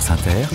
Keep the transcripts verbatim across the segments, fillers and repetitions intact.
France Inter.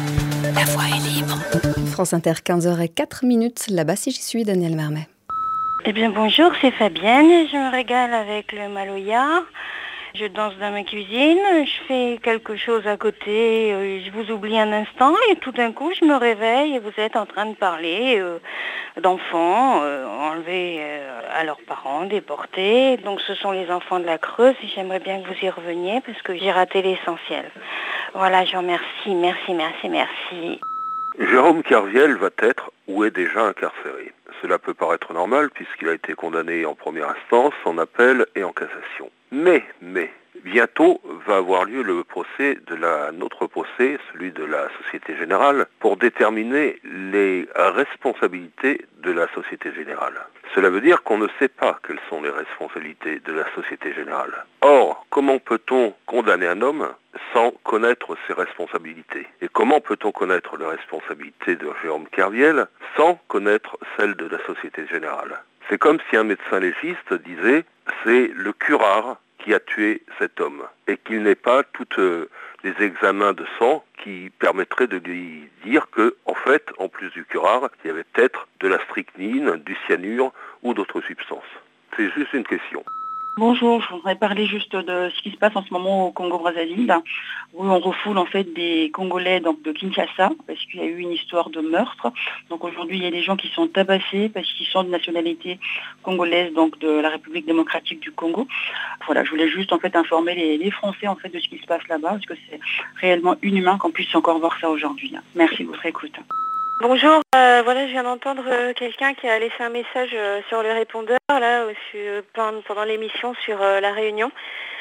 La voix est libre. France Inter, quinze heures zéro quatre minutes. Là-bas, si j'y suis, Daniel Marmet. Eh bien, bonjour, c'est Fabienne. Je me régale avec le maloya. Je danse dans ma cuisine. Je fais quelque chose à côté. Euh, je vous oublie un instant et tout d'un coup, je me réveille et vous êtes en train de parler euh, d'enfants euh, enlevés euh, à leurs parents, déportés. Donc, ce sont les enfants de la Creuse et j'aimerais bien que vous y reveniez parce que j'ai raté l'essentiel. Voilà, je vous remercie. Merci, merci, merci. Jérôme Kerviel va être ou est déjà incarcéré. Cela peut paraître normal puisqu'il a été condamné en première instance, en appel et en cassation. Mais, mais, bientôt va avoir lieu le procès de la, notre procès, celui de la Société Générale, pour déterminer les responsabilités de la Société Générale. Cela veut dire qu'on ne sait pas quelles sont les responsabilités de la Société Générale. Or, comment peut-on condamner un homme sans connaître ses responsabilités? Et comment peut-on connaître les responsabilités de Jérôme Kerviel sans connaître celles de la Société Générale? C'est comme si un médecin légiste disait « c'est le curare qui a tué cet homme » et qu'il n'ait pas tous euh, les examens de sang qui permettraient de lui dire que, en fait, en plus du curare, il y avait peut-être de la strychnine, du cyanure ou d'autres substances. C'est juste une question. Bonjour, je voudrais parler juste de ce qui se passe en ce moment au Congo-Brazzaville, où on refoule en fait des Congolais donc de Kinshasa, parce qu'il y a eu une histoire de meurtre. Donc aujourd'hui, il y a des gens qui sont tabassés parce qu'ils sont de nationalité congolaise, donc de la République démocratique du Congo. Voilà, je voulais juste en fait informer les, les Français en fait de ce qui se passe là-bas, parce que c'est réellement inhumain qu'on puisse encore voir ça aujourd'hui. Merci de votre écoute. Bonjour, euh, voilà, je viens d'entendre euh, quelqu'un qui a laissé un message euh, sur le répondeur là, euh, sur, pendant l'émission sur euh, La Réunion.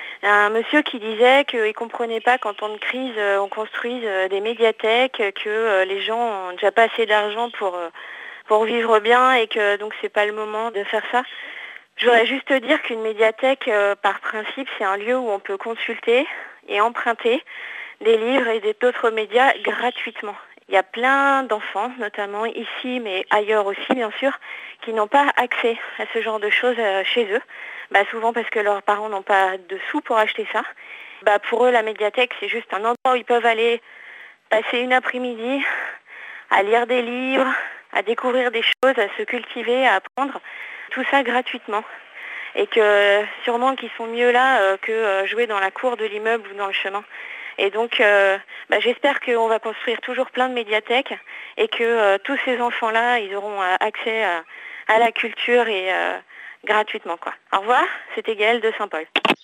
Un monsieur qui disait qu'il ne comprenait pas qu'en temps de crise, euh, on construise euh, des médiathèques, que euh, les gens ont déjà pas assez d'argent pour, euh, pour vivre bien et que donc c'est pas le moment de faire ça. Je voudrais juste dire qu'une médiathèque, euh, par principe, c'est un lieu où on peut consulter et emprunter des livres et d'autres médias gratuitement. Il y a plein d'enfants, notamment ici, mais ailleurs aussi, bien sûr, qui n'ont pas accès à ce genre de choses euh, chez eux. Bah, souvent parce que leurs parents n'ont pas de sous pour acheter ça. Bah, pour eux, la médiathèque, c'est juste un endroit où ils peuvent aller passer une après-midi à lire des livres, à découvrir des choses, à se cultiver, à apprendre. Tout ça gratuitement. Et que sûrement qu'ils sont mieux là euh, que euh, jouer dans la cour de l'immeuble ou dans le chemin. Et donc, euh, bah, j'espère qu'on va construire toujours plein de médiathèques et que euh, tous ces enfants-là, ils auront euh, accès à, à la culture et euh, gratuitement, quoi. Au revoir, c'était Gaëlle de Saint-Paul.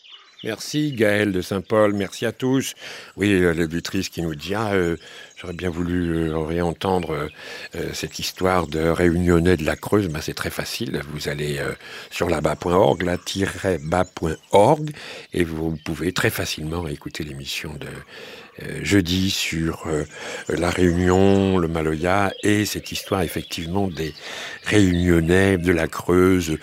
Merci Gaëlle de Saint-Paul, merci à tous. Oui, l'auditrice qui nous dit ah, euh, j'aurais bien voulu euh, réentendre euh, cette histoire de Réunionnais de la Creuse. Ben, c'est très facile, vous allez euh, sur là-bas point org, là tiret bas point org, et vous pouvez très facilement écouter l'émission de euh, jeudi sur euh, la Réunion, le Maloya, et cette histoire effectivement des Réunionnais de la Creuse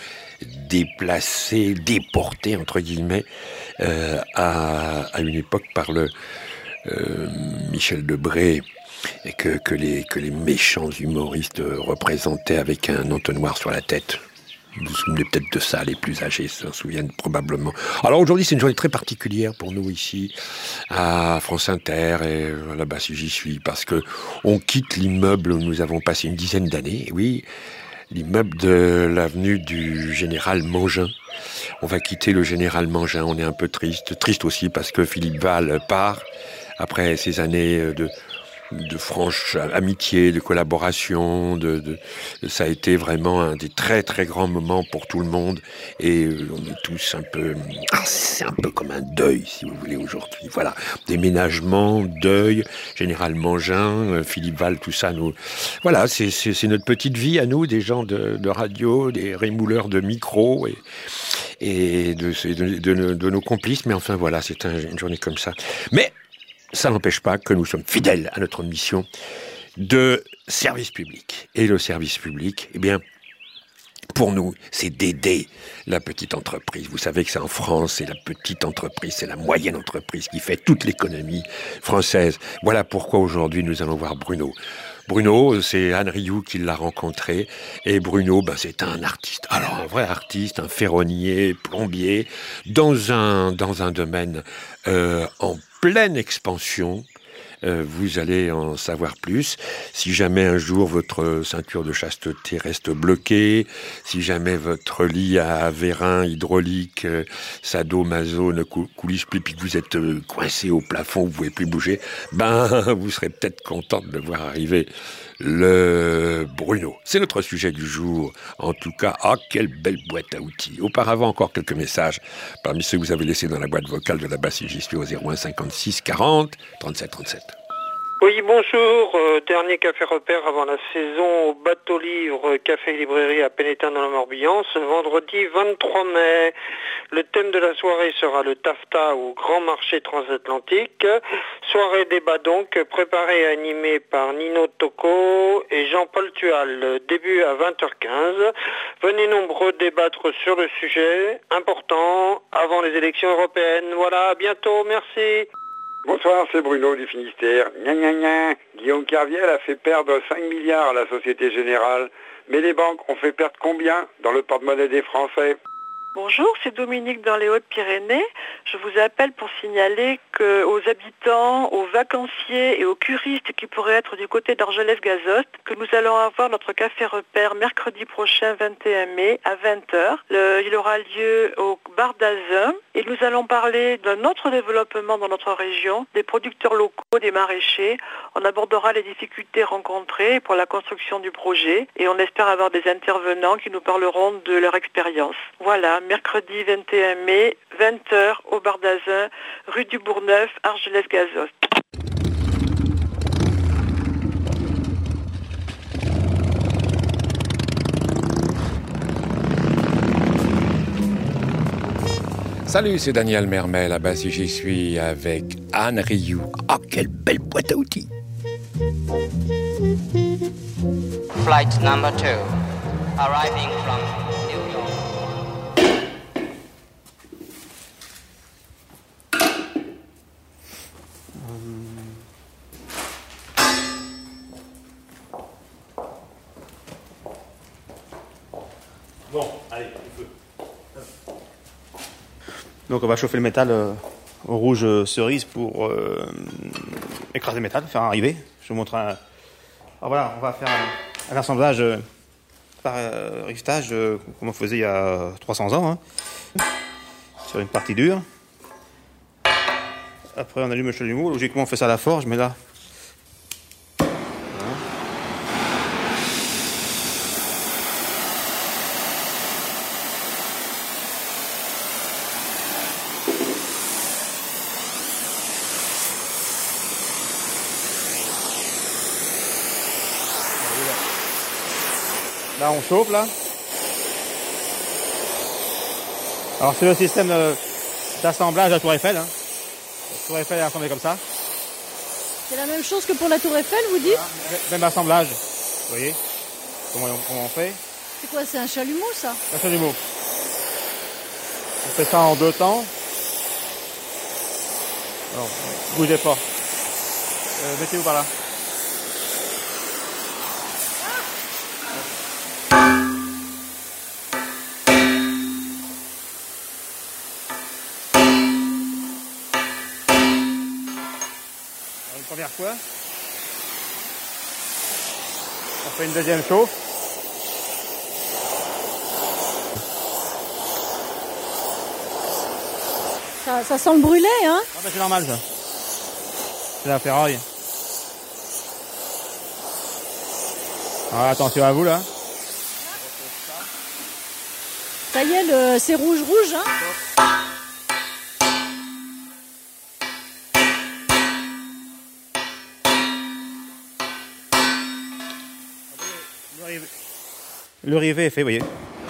déplacés, déportés entre guillemets euh, à, à une époque par le euh, Michel Debré, et que, que, les, que les méchants humoristes représentaient avec un entonnoir sur la tête. Vous vous souvenez peut-être de ça, les plus âgés s'en souviennent probablement. Alors aujourd'hui, c'est une journée très particulière pour nous ici, à France Inter, et là-bas si j'y suis, parce que on quitte l'immeuble où nous avons passé une dizaine d'années, oui, l'immeuble de l'avenue du Général Mangin. On va quitter le Général Mangin, on est un peu triste. Triste aussi parce que Philippe Val part après ces années de, de franche amitié, de collaboration. De, de, ça a été vraiment un des très très grands moments pour tout le monde. Et on est tous un peu... Ah, c'est un peu comme un deuil, si vous voulez, aujourd'hui. Voilà, déménagement, deuil, Général Mangin, Philippe Val, tout ça. Nous... Voilà, c'est, c'est, c'est notre petite vie à nous, des gens de, de radio, des rémouleurs de micro et, et de, de, de, de nos complices. Mais enfin, voilà, c'est un, une journée comme ça. Mais ça n'empêche pas que nous sommes fidèles à notre mission de service public. Et le service public, eh bien, pour nous, c'est d'aider la petite entreprise. Vous savez que c'est en France, c'est la petite entreprise, c'est la moyenne entreprise qui fait toute l'économie française. Voilà pourquoi aujourd'hui nous allons voir Bruno. Bruno, c'est Anne Rioux qui l'a rencontré. Et Bruno, ben, c'est un artiste. Alors, un vrai artiste, un ferronnier, plombier, dans un, dans un domaine euh, en pleine expansion, euh, vous allez en savoir plus. Si jamais un jour votre ceinture de chasteté reste bloquée, si jamais votre lit à vérin hydraulique, euh, sadomaso ne cou- coulisse plus, puis que vous êtes euh, coincé au plafond, vous ne pouvez plus bouger, ben vous serez peut-être contente de voir arriver le Bruno. C'est notre sujet du jour. En tout cas, ah, quelle belle boîte à outils. Auparavant, encore quelques messages parmi ceux que vous avez laissés dans la boîte vocale de la basse j'y suis au zéro un cinquante-six quarante trente-sept trente-sept. Oui, bonjour. Euh, dernier café repère avant la saison au bateau livre Café Librairie à Pénétin dans le Morbihan, ce vendredi vingt-trois mai. Le thème de la soirée sera le taffetas au Grand Marché Transatlantique. Soirée débat donc, préparée et animée par Nino Tocco et Jean-Paul Tual. Début à vingt heures quinze. Venez nombreux débattre sur le sujet important avant les élections européennes. Voilà, à bientôt, merci. Bonsoir, c'est Bruno du Finistère. Gna gna gna. Guillaume Kerviel a fait perdre cinq milliards à la Société Générale. Mais les banques ont fait perdre combien dans le porte-monnaie des Français ? Bonjour, c'est Dominique dans les Hautes-Pyrénées. Je vous appelle pour signaler qu'aux habitants, aux vacanciers et aux curistes qui pourraient être du côté d'Argelès-Gazost, que nous allons avoir notre café repère mercredi prochain vingt et un mai à vingt heures. Le, il aura lieu au bar d'Azun et nous allons parler d'un autre développement dans notre région, des producteurs locaux, des maraîchers. On abordera les difficultés rencontrées pour la construction du projet et on espère avoir des intervenants qui nous parleront de leur expérience. Voilà. Mercredi vingt et un mai, vingt heures, au bar d'Azun, rue du Bourgneuf, Argelès-Gazost. Salut, c'est Daniel Mermel, là-bas si j'y suis, avec Anne Rioux. Ah, oh, quelle belle boîte à outils! Flight number two, arriving from New York. Bon, allez, le feu. Donc on va chauffer le métal euh, au rouge euh, cerise pour euh, écraser le métal, faire arriver. Je vous montre un... Alors voilà, on va faire un, un assemblage euh, par euh, rivetage euh, comme on faisait il y a trois cents ans, hein, sur une partie dure. Après on allume le chalumeau, logiquement on fait ça à la forge, mais là... Là, on chauffe, là. Alors, c'est le système de, d'assemblage de la Tour Eiffel. Hein. La Tour Eiffel est assemblée comme ça. C'est la même chose que pour la Tour Eiffel, vous dites ? Voilà. Même assemblage. Vous voyez comment on, comment on fait ? C'est quoi, c'est un chalumeau, ça ? Un chalumeau. On fait ça en deux temps. Alors, bougez pas. Euh, mettez-vous par là. Première fois, on fait une deuxième chauffe. Ça, ça sent le brûlé, hein ? Ah ben c'est normal ça. C'est la ferraille. Alors, attention à vous là. Ça y est, le, c'est rouge rouge, hein ? Le rivet est fait, vous voyez.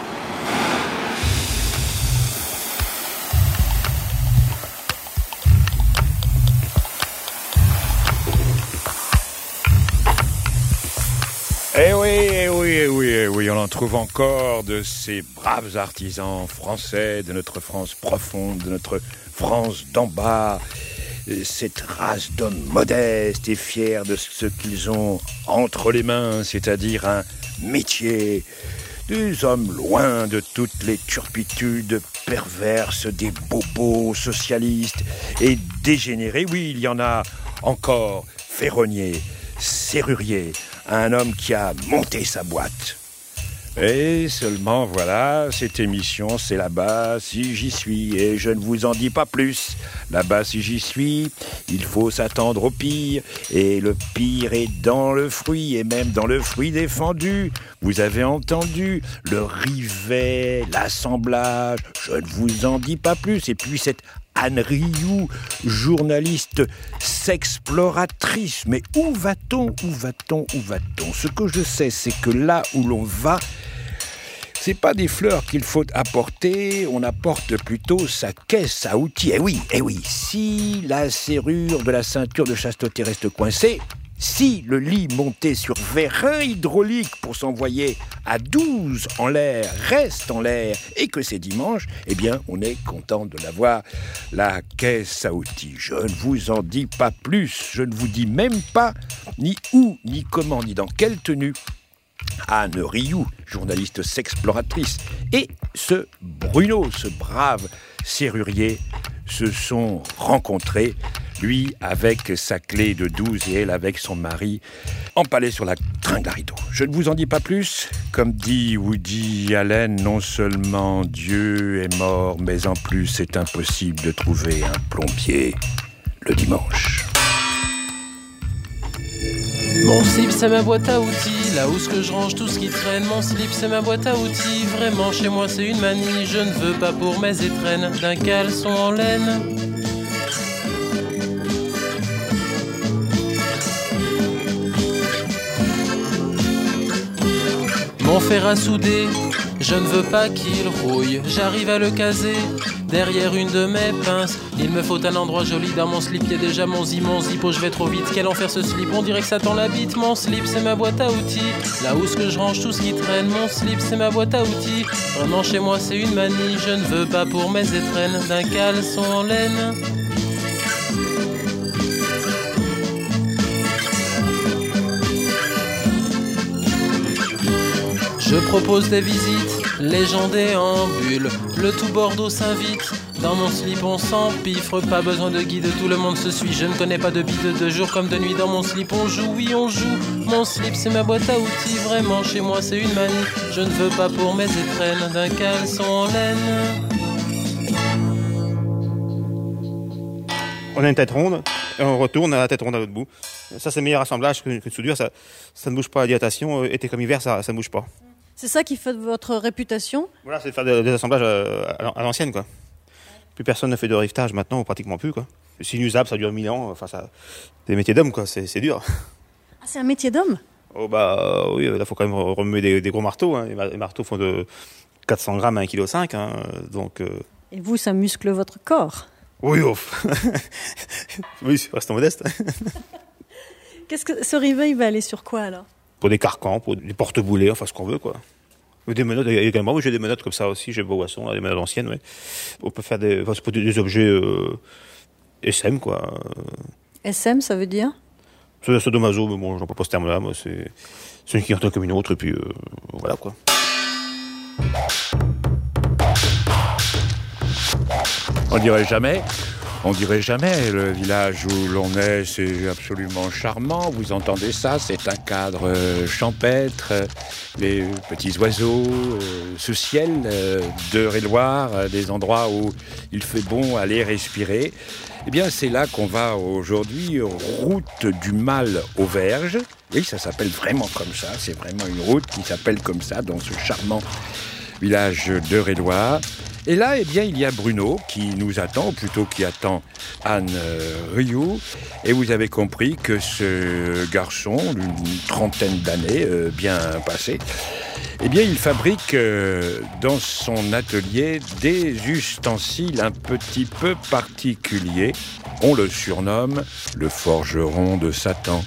Eh oui, eh oui, eh oui, eh oui, on en trouve encore de ces braves artisans français, de notre France profonde, de notre France d'en bas. Cette race d'hommes modestes et fiers de ce qu'ils ont entre les mains, c'est-à-dire un métier, des hommes loin de toutes les turpitudes perverses des bobos socialistes et dégénérés. Oui, il y en a encore ferronnier, serrurier, un homme qui a monté sa boîte. Et seulement voilà, cette émission c'est là-bas si j'y suis, et je ne vous en dis pas plus. Là-bas si j'y suis, il faut s'attendre au pire, et le pire est dans le fruit, et même dans le fruit défendu. Vous avez entendu, le rivet, l'assemblage, je ne vous en dis pas plus. Et puis cette Anne Rioux, journaliste sexploratrice. Mais où va-t-on, où va-t-on, où va-t-on? Ce que je sais, c'est que là où l'on va, c'est pas des fleurs qu'il faut apporter, on apporte plutôt sa caisse à outils. Eh oui, eh oui, si la serrure de la ceinture de chasteté reste coincée, si le lit monté sur vérin hydraulique pour s'envoyer à douze en l'air reste en l'air et que c'est dimanche, eh bien, on est content de l'avoir, la caisse à outils. Je ne vous en dis pas plus, je ne vous dis même pas ni où, ni comment, ni dans quelle tenue Anne Rioux, journaliste sexploratrice, et ce Bruno, ce brave serrurier, se sont rencontrés, lui avec sa clé de douze et elle avec son mari, empalés sur la tringle à rideau. Je ne vous en dis pas plus. Comme dit Woody Allen, non seulement Dieu est mort, mais en plus c'est impossible de trouver un plombier le dimanche. Mon slip c'est ma boîte à outils, là où ce que je range tout ce qui traîne. Mon slip c'est ma boîte à outils, vraiment chez moi c'est une manie. Je ne veux pas pour mes étrennes d'un caleçon en laine. Mon fer à souder, je ne veux pas qu'il rouille. J'arrive à le caser derrière une de mes pinces. Il me faut un endroit joli dans mon slip. Il y a déjà mon zi, mon zippo, je vais trop vite. Quel enfer ce slip, on dirait que ça tend la bite. Mon slip c'est ma boîte à outils, là où ce que je range tout ce qui traîne. Mon slip c'est ma boîte à outils, vraiment chez moi c'est une manie. Je ne veux pas pour mes étrennes d'un caleçon en laine. Je propose des visites, les gens déambulent, le tout Bordeaux s'invite. Dans mon slip on s'empiffre, pas besoin de guide, tout le monde se suit. Je ne connais pas de bide de jour comme de nuit. Dans mon slip on joue, oui on joue. Mon slip c'est ma boîte à outils, vraiment chez moi c'est une manie. Je ne veux pas pour mes étrennes d'un caleçon en laine. On a une tête ronde, et on retourne à la tête ronde à l'autre bout. Ça c'est le meilleur assemblage que, que de soudure, ça, ça ne bouge pas à dilatation, été comme hiver ça, ça ne bouge pas. C'est ça qui fait votre réputation? Voilà, c'est de faire des, des assemblages à l'ancienne, quoi. Plus personne ne fait de rivetage maintenant, ou pratiquement plus, quoi. C'est inusable, ça dure mille ans, enfin ça... C'est des métiers d'hommes, quoi, c'est, c'est dur. Ah, c'est un métier d'homme? Oh bah euh, oui, là il faut quand même remuer des, des gros marteaux, hein. Les marteaux font de quatre cents grammes à un virgule cinq kilos, hein, donc... Euh... Et vous, ça muscle votre corps? Oui, ouf. Oui, restons modestes. Qu'est-ce que ce rivet, il va aller sur quoi, alors? Pour des carcans, pour des porte-boulets, enfin ce qu'on veut, quoi. Des menottes également, oui, j'ai des menottes comme ça aussi, j'ai Beauboisson, là, des menottes anciennes, oui. On peut faire des, enfin, des, des objets euh, S M, quoi. S M, ça veut dire? C'est sadomaso, mais bon, j'en parle pas ce terme-là, moi, c'est, c'est une clientèle comme une autre, et puis euh, voilà, quoi. On dirait jamais, on dirait jamais, le village où l'on est, c'est absolument charmant, vous entendez ça, c'est un cadre champêtre, les petits oiseaux, euh, ce ciel euh, d'Eure-et-Loir, euh, des endroits où il fait bon aller respirer. Eh bien, c'est là qu'on va aujourd'hui, route du Mal aux Verges. Oui, ça s'appelle vraiment comme ça, c'est vraiment une route qui s'appelle comme ça, dans ce charmant village d'Eure-et-Loir. Et là, eh bien, il y a Bruno qui nous attend, ou plutôt qui attend Anne Rioux. Et vous avez compris que ce garçon, d'une trentaine d'années, euh, bien passé, eh bien, il fabrique euh, dans son atelier des ustensiles un petit peu particuliers. On le surnomme le forgeron de Satan.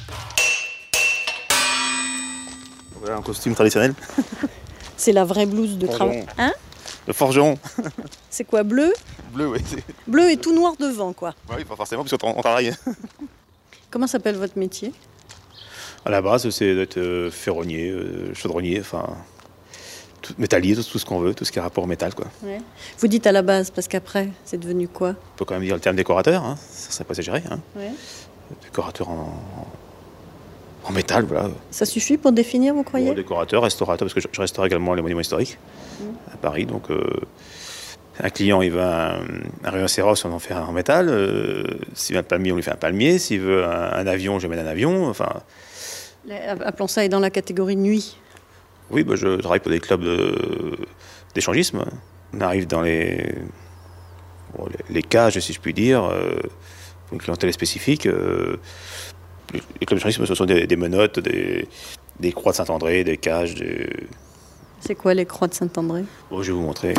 Voilà un costume traditionnel. C'est la vraie blouse de travail. Hein ? Le forgeron. C'est quoi, bleu? Bleu, oui. C'est... Bleu et tout noir devant, quoi. Oui, pas forcément, parce qu'on travaille. Comment s'appelle votre métier? À la base, c'est d'être euh, ferronnier, euh, chaudronnier, enfin, tout, métallier, tout, tout ce qu'on veut, tout ce qui a rapport au métal, quoi. Ouais. Vous dites à la base, parce qu'après, c'est devenu quoi? On peut quand même dire le terme décorateur, hein. Ça serait pas exagéré, hein. Ouais. Décorateur en, métal, voilà. Ça suffit pour définir, vous croyez? Bon, décorateur, restaurateur, parce que je, je restaure également les monuments historiques mmh. à Paris. Donc, euh, un client, il veut un, un rhinocéros, on en fait un en métal. Euh, s'il veut un palmier, on lui fait un palmier. S'il veut un, un avion, je mets un avion. Enfin, appelons ça est dans la catégorie nuit. Oui, bah, je travaille pour des clubs de, d'échangisme. On arrive dans les, bon, les, les cages, si je puis dire, euh, pour une clientèle spécifique. Euh, les, les clubs d'échangisme, ce sont des, des menottes, des, des croix de Saint-André, des cages. Des... C'est quoi les croix de Saint-André? Bon, je vais vous montrer.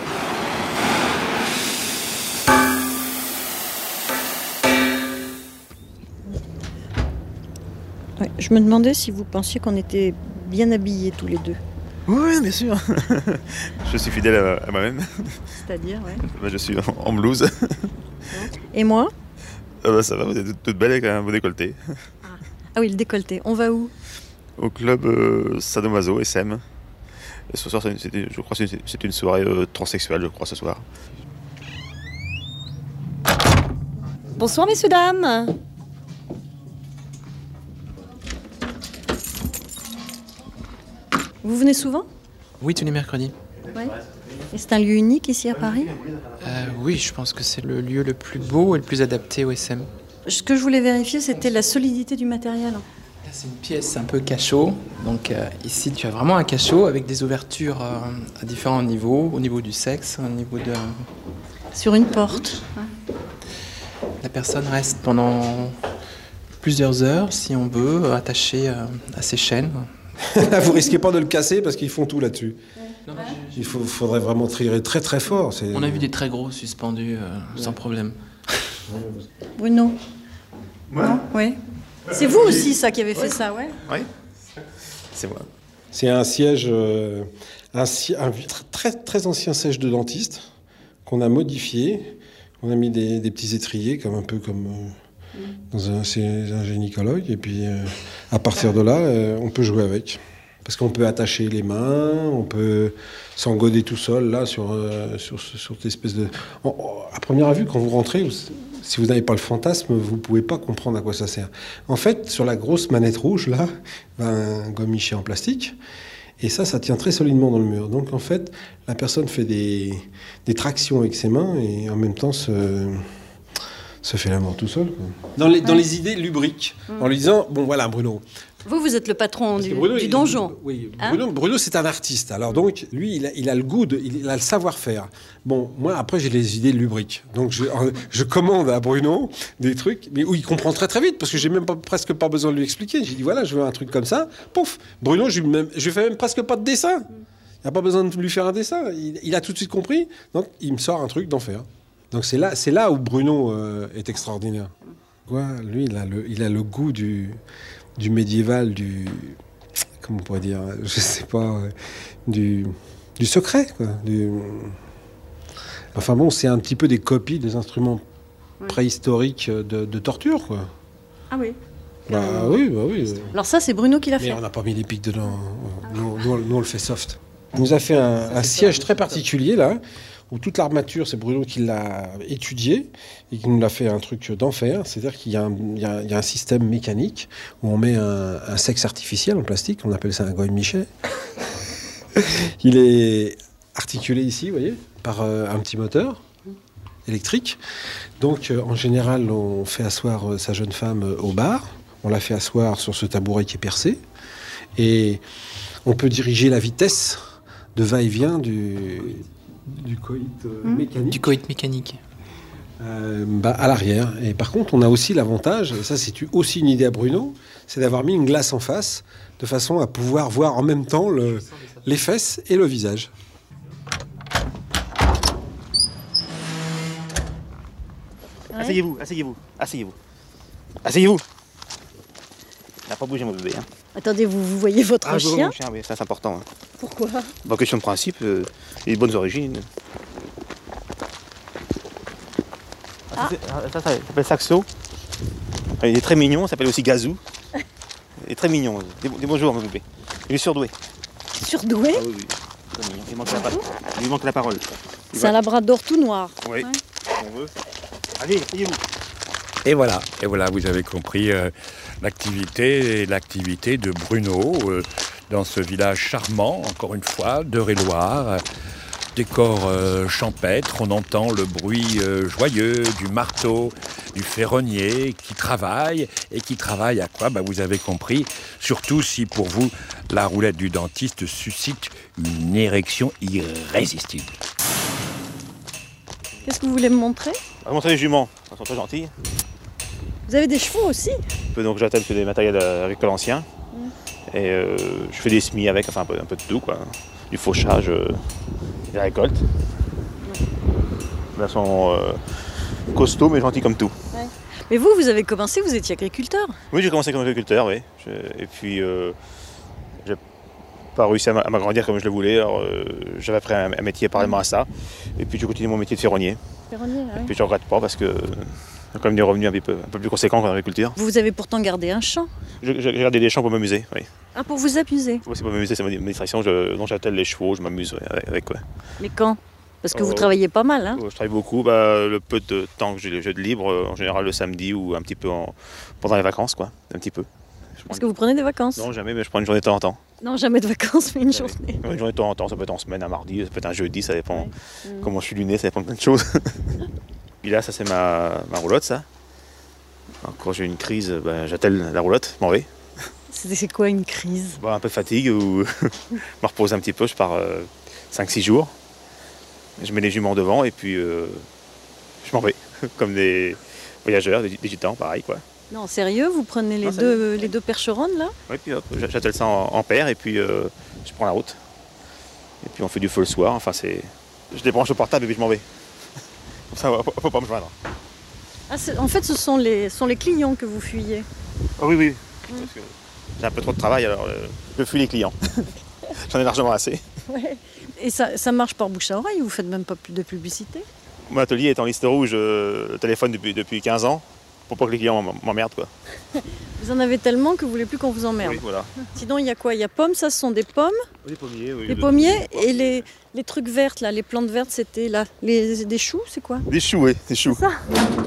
Ouais, je me demandais si vous pensiez qu'on était bien habillés tous les deux. Oui, bien sûr. Je suis fidèle à, à moi-même. C'est-à-dire, ouais. Bah, je suis en, en blouse. Et moi? Ah bah, ça va, vous êtes toute, toute belle avec un beau décolleté. Ah. ah oui, le décolleté. On va où? Au club euh, Sadomaso, S M. Et ce soir, c'était, je crois que c'est, c'est une soirée euh, transsexuelle, je crois, ce soir. Bonsoir, messieurs, dames. Vous venez souvent? Oui, tous les mercredis. Ouais. Et c'est un lieu unique ici à Paris? euh, Oui, je pense que c'est le lieu le plus beau et le plus adapté au S M. Ce que je voulais vérifier, c'était la solidité du matériel. Là, c'est une pièce un peu cachot. Donc euh, ici, tu as vraiment un cachot avec des ouvertures euh, à différents niveaux, au niveau du sexe, au niveau de... Sur une porte. Ouais. La personne reste pendant plusieurs heures, si on veut, attachée euh, à ses chaînes. Vous risquez pas de le casser parce qu'ils font tout là-dessus. Non, il faut, faudrait vraiment tirer très très fort. C'est... On a vu des très gros suspendus euh, ouais. sans problème. Bruno. Ouais. Non, ouais. C'est vous aussi ça qui avez fait ouais. ça, ouais. Oui. C'est moi. C'est un siège, euh, un, un très très ancien siège de dentiste qu'on a modifié. On a mis des, des petits étriers comme un peu comme. Euh, Dans un, c'est un gynécologue, et puis euh, à partir de là, euh, on peut jouer avec. Parce qu'on peut attacher les mains, on peut s'engoder tout seul, là, sur, euh, sur, sur cette espèce de... On, à première vue, quand vous rentrez, vous, si vous n'avez pas le fantasme, vous ne pouvez pas comprendre à quoi ça sert. En fait, sur la grosse manette rouge, là, un gomiché en plastique, et ça, ça tient très solidement dans le mur. Donc, en fait, la personne fait des, des tractions avec ses mains, et en même temps se... se fait l'amour tout seul. Quoi. Dans, les, dans ouais. les idées lubriques, mmh. en lui disant, bon voilà Bruno. Vous, vous êtes le patron du, Bruno, du il, donjon. Oui, hein? Bruno, Bruno c'est un artiste. Alors donc, lui, il a, il a le goût, de, il a le savoir-faire. Bon, moi, après, j'ai les idées lubriques. Donc, je, je commande à Bruno des trucs, mais où il comprend très très vite, parce que j'ai même pas, presque pas besoin de lui expliquer. J'ai dit, voilà, je veux un truc comme ça. Pouf, Bruno, je lui fais même presque pas de dessin. Il n'y a pas besoin de lui faire un dessin. Il, il a tout de suite compris. Donc, il me sort un truc d'enfer. Donc c'est là, c'est là où Bruno euh, est extraordinaire. Quoi, lui, il a le, il a le goût du, du médiéval, du, comment on pourrait dire, je sais pas, euh, du, du secret, quoi. Du... Enfin bon, c'est un petit peu des copies des instruments ouais. préhistoriques de, de torture, quoi. Ah oui. Bah euh... oui, bah oui. Alors ça, c'est Bruno qui l'a fait. Mais on n'a pas mis les pics dedans. Nous, nous, nous, on le fait soft. Il nous a fait un, un siège très particulier là. Où toute l'armature, c'est Bruno qui l'a étudié et qui nous l'a fait un truc d'enfer. C'est-à-dire qu'il y a un, il y a, il y a un système mécanique où on met un, un sexe artificiel en plastique, on appelle ça un goy-michet. Il est articulé ici, vous voyez, par euh, un petit moteur électrique. Donc, euh, en général, on fait asseoir euh, sa jeune femme euh, au bar. On la fait asseoir sur ce tabouret qui est percé. Et on peut diriger la vitesse de va-et-vient du... du coït euh, mmh. mécanique. Du coït mécanique. Euh, bah, à l'arrière. Et par contre, on a aussi l'avantage, et ça c'est aussi une idée à Bruno, c'est d'avoir mis une glace en face, de façon à pouvoir voir en même temps le, les fesses et le visage. Ouais. Asseyez-vous, asseyez-vous, asseyez-vous. Asseyez-vous. Il n'a pas bougé mon bébé. Hein. Attendez, vous, vous voyez votre ah, chien, chien oui, ça c'est important. Hein. Pourquoi? Bah, question de principe, euh, il a de bonnes origines. Ah. Ça, ça, ça s'appelle Saxo. Il est très mignon, ça s'appelle aussi Gazou. Il est très mignon. Dis, dis bonjour, mon bébé. Il est surdoué. Surdoué? Ah oui, oui. Très mignon. Il manque la, il manque la parole. C'est va... un labrador tout noir. Oui, ouais. Si on veut. Allez, asseyez-vous. Et voilà, et voilà, vous avez compris euh, l'activité, l'activité de Bruno euh, dans ce village charmant, encore une fois, d'Eure-et-Loire. Décor euh, champêtre, on entend le bruit euh, joyeux du marteau, du ferronnier qui travaille. Et qui travaille à quoi ? Bah, vous avez compris, surtout si pour vous, la roulette du dentiste suscite une érection irrésistible. Qu'est-ce que vous voulez me montrer ? On va montrer les juments, elles sont très gentilles. Vous avez des chevaux aussi ? Donc j'attelle des matériels agricoles anciens. Mm. Et euh, je fais des semis avec, enfin un peu, un peu de tout, quoi. Du fauchage, euh, des récoltes. Elles sont euh, costauds mais gentils comme tout. Ouais. Mais vous, vous avez commencé, vous étiez agriculteur ? Oui, j'ai commencé comme agriculteur, oui. Je, et puis, euh, j'ai pas réussi à m'agrandir comme je le voulais. Alors, euh, j'avais appris un, un métier parallèlement à ça. Et puis, j'ai continué mon métier de ferronnier. Ferronnier, oui. Et puis, je ne regrette pas parce que j'ai quand même des revenus un peu, un peu plus conséquents qu'en agriculture. Vous avez pourtant gardé un champ. J'ai gardé des champs pour m'amuser, oui. Ah, pour vous amuser ? Oui, c'est pour m'amuser, c'est ma distraction. Je, donc, j'attelle les chevaux, je m'amuse ouais, avec. Ouais. Mais quand ? Parce que euh, vous travaillez pas mal, hein ? Je travaille beaucoup. Bah, le peu de temps que j'ai de libre, en général le samedi ou un petit peu en, pendant les vacances, quoi. Un petit peu. Est-ce que vous prenez des vacances ? Non, jamais, mais je prends une journée de temps en temps. Non, jamais de vacances, mais une journée. Une journée de temps en temps, ça peut être en semaine, un mardi, ça peut être un jeudi, ça dépend ouais. mmh. comment je suis luné, ça dépend de plein de choses. Puis là, ça c'est ma, ma roulotte, ça. Alors, quand j'ai une crise, ben, j'attelle la roulotte, je m'en vais. C'est quoi une crise ? Bon, un peu de fatigue, ou je me repose un petit peu, je pars euh, cinq six jours. Je mets les juments devant et puis euh, je m'en vais, comme des voyageurs, des, des gitans, pareil quoi. Non, sérieux, vous prenez les, non, deux, les deux percheronnes là ? Oui, puis hop, j'attelle ça en, en paire et puis euh, je prends la route. Et puis on fait du feu le soir, enfin c'est... Je débranche le portable et puis je m'en vais. Comme ça, faut, faut pas me joindre. Ah, en fait, ce sont les, sont les clients que vous fuyez ? Oh, oui, oui. Mmh. Parce que j'ai un peu trop de travail, alors euh, je fuis les clients. J'en ai largement assez. Ouais. Et ça, ça marche par bouche à oreille, vous faites même pas plus de publicité ? Mon atelier est en liste rouge, euh, le téléphone depuis, depuis quinze ans, pour pas que les clients m'emmerdent quoi. Vous en avez tellement que vous voulez plus qu'on vous emmerde. Oui, voilà. Sinon, il y a quoi ? Il y a pommes, ça ce sont des pommes ? Des pommiers, oui. Les pommiers et les, les trucs verts là, les plantes vertes, c'était là, les, des choux, c'est quoi ? Des choux, oui, des choux. C'est ça ?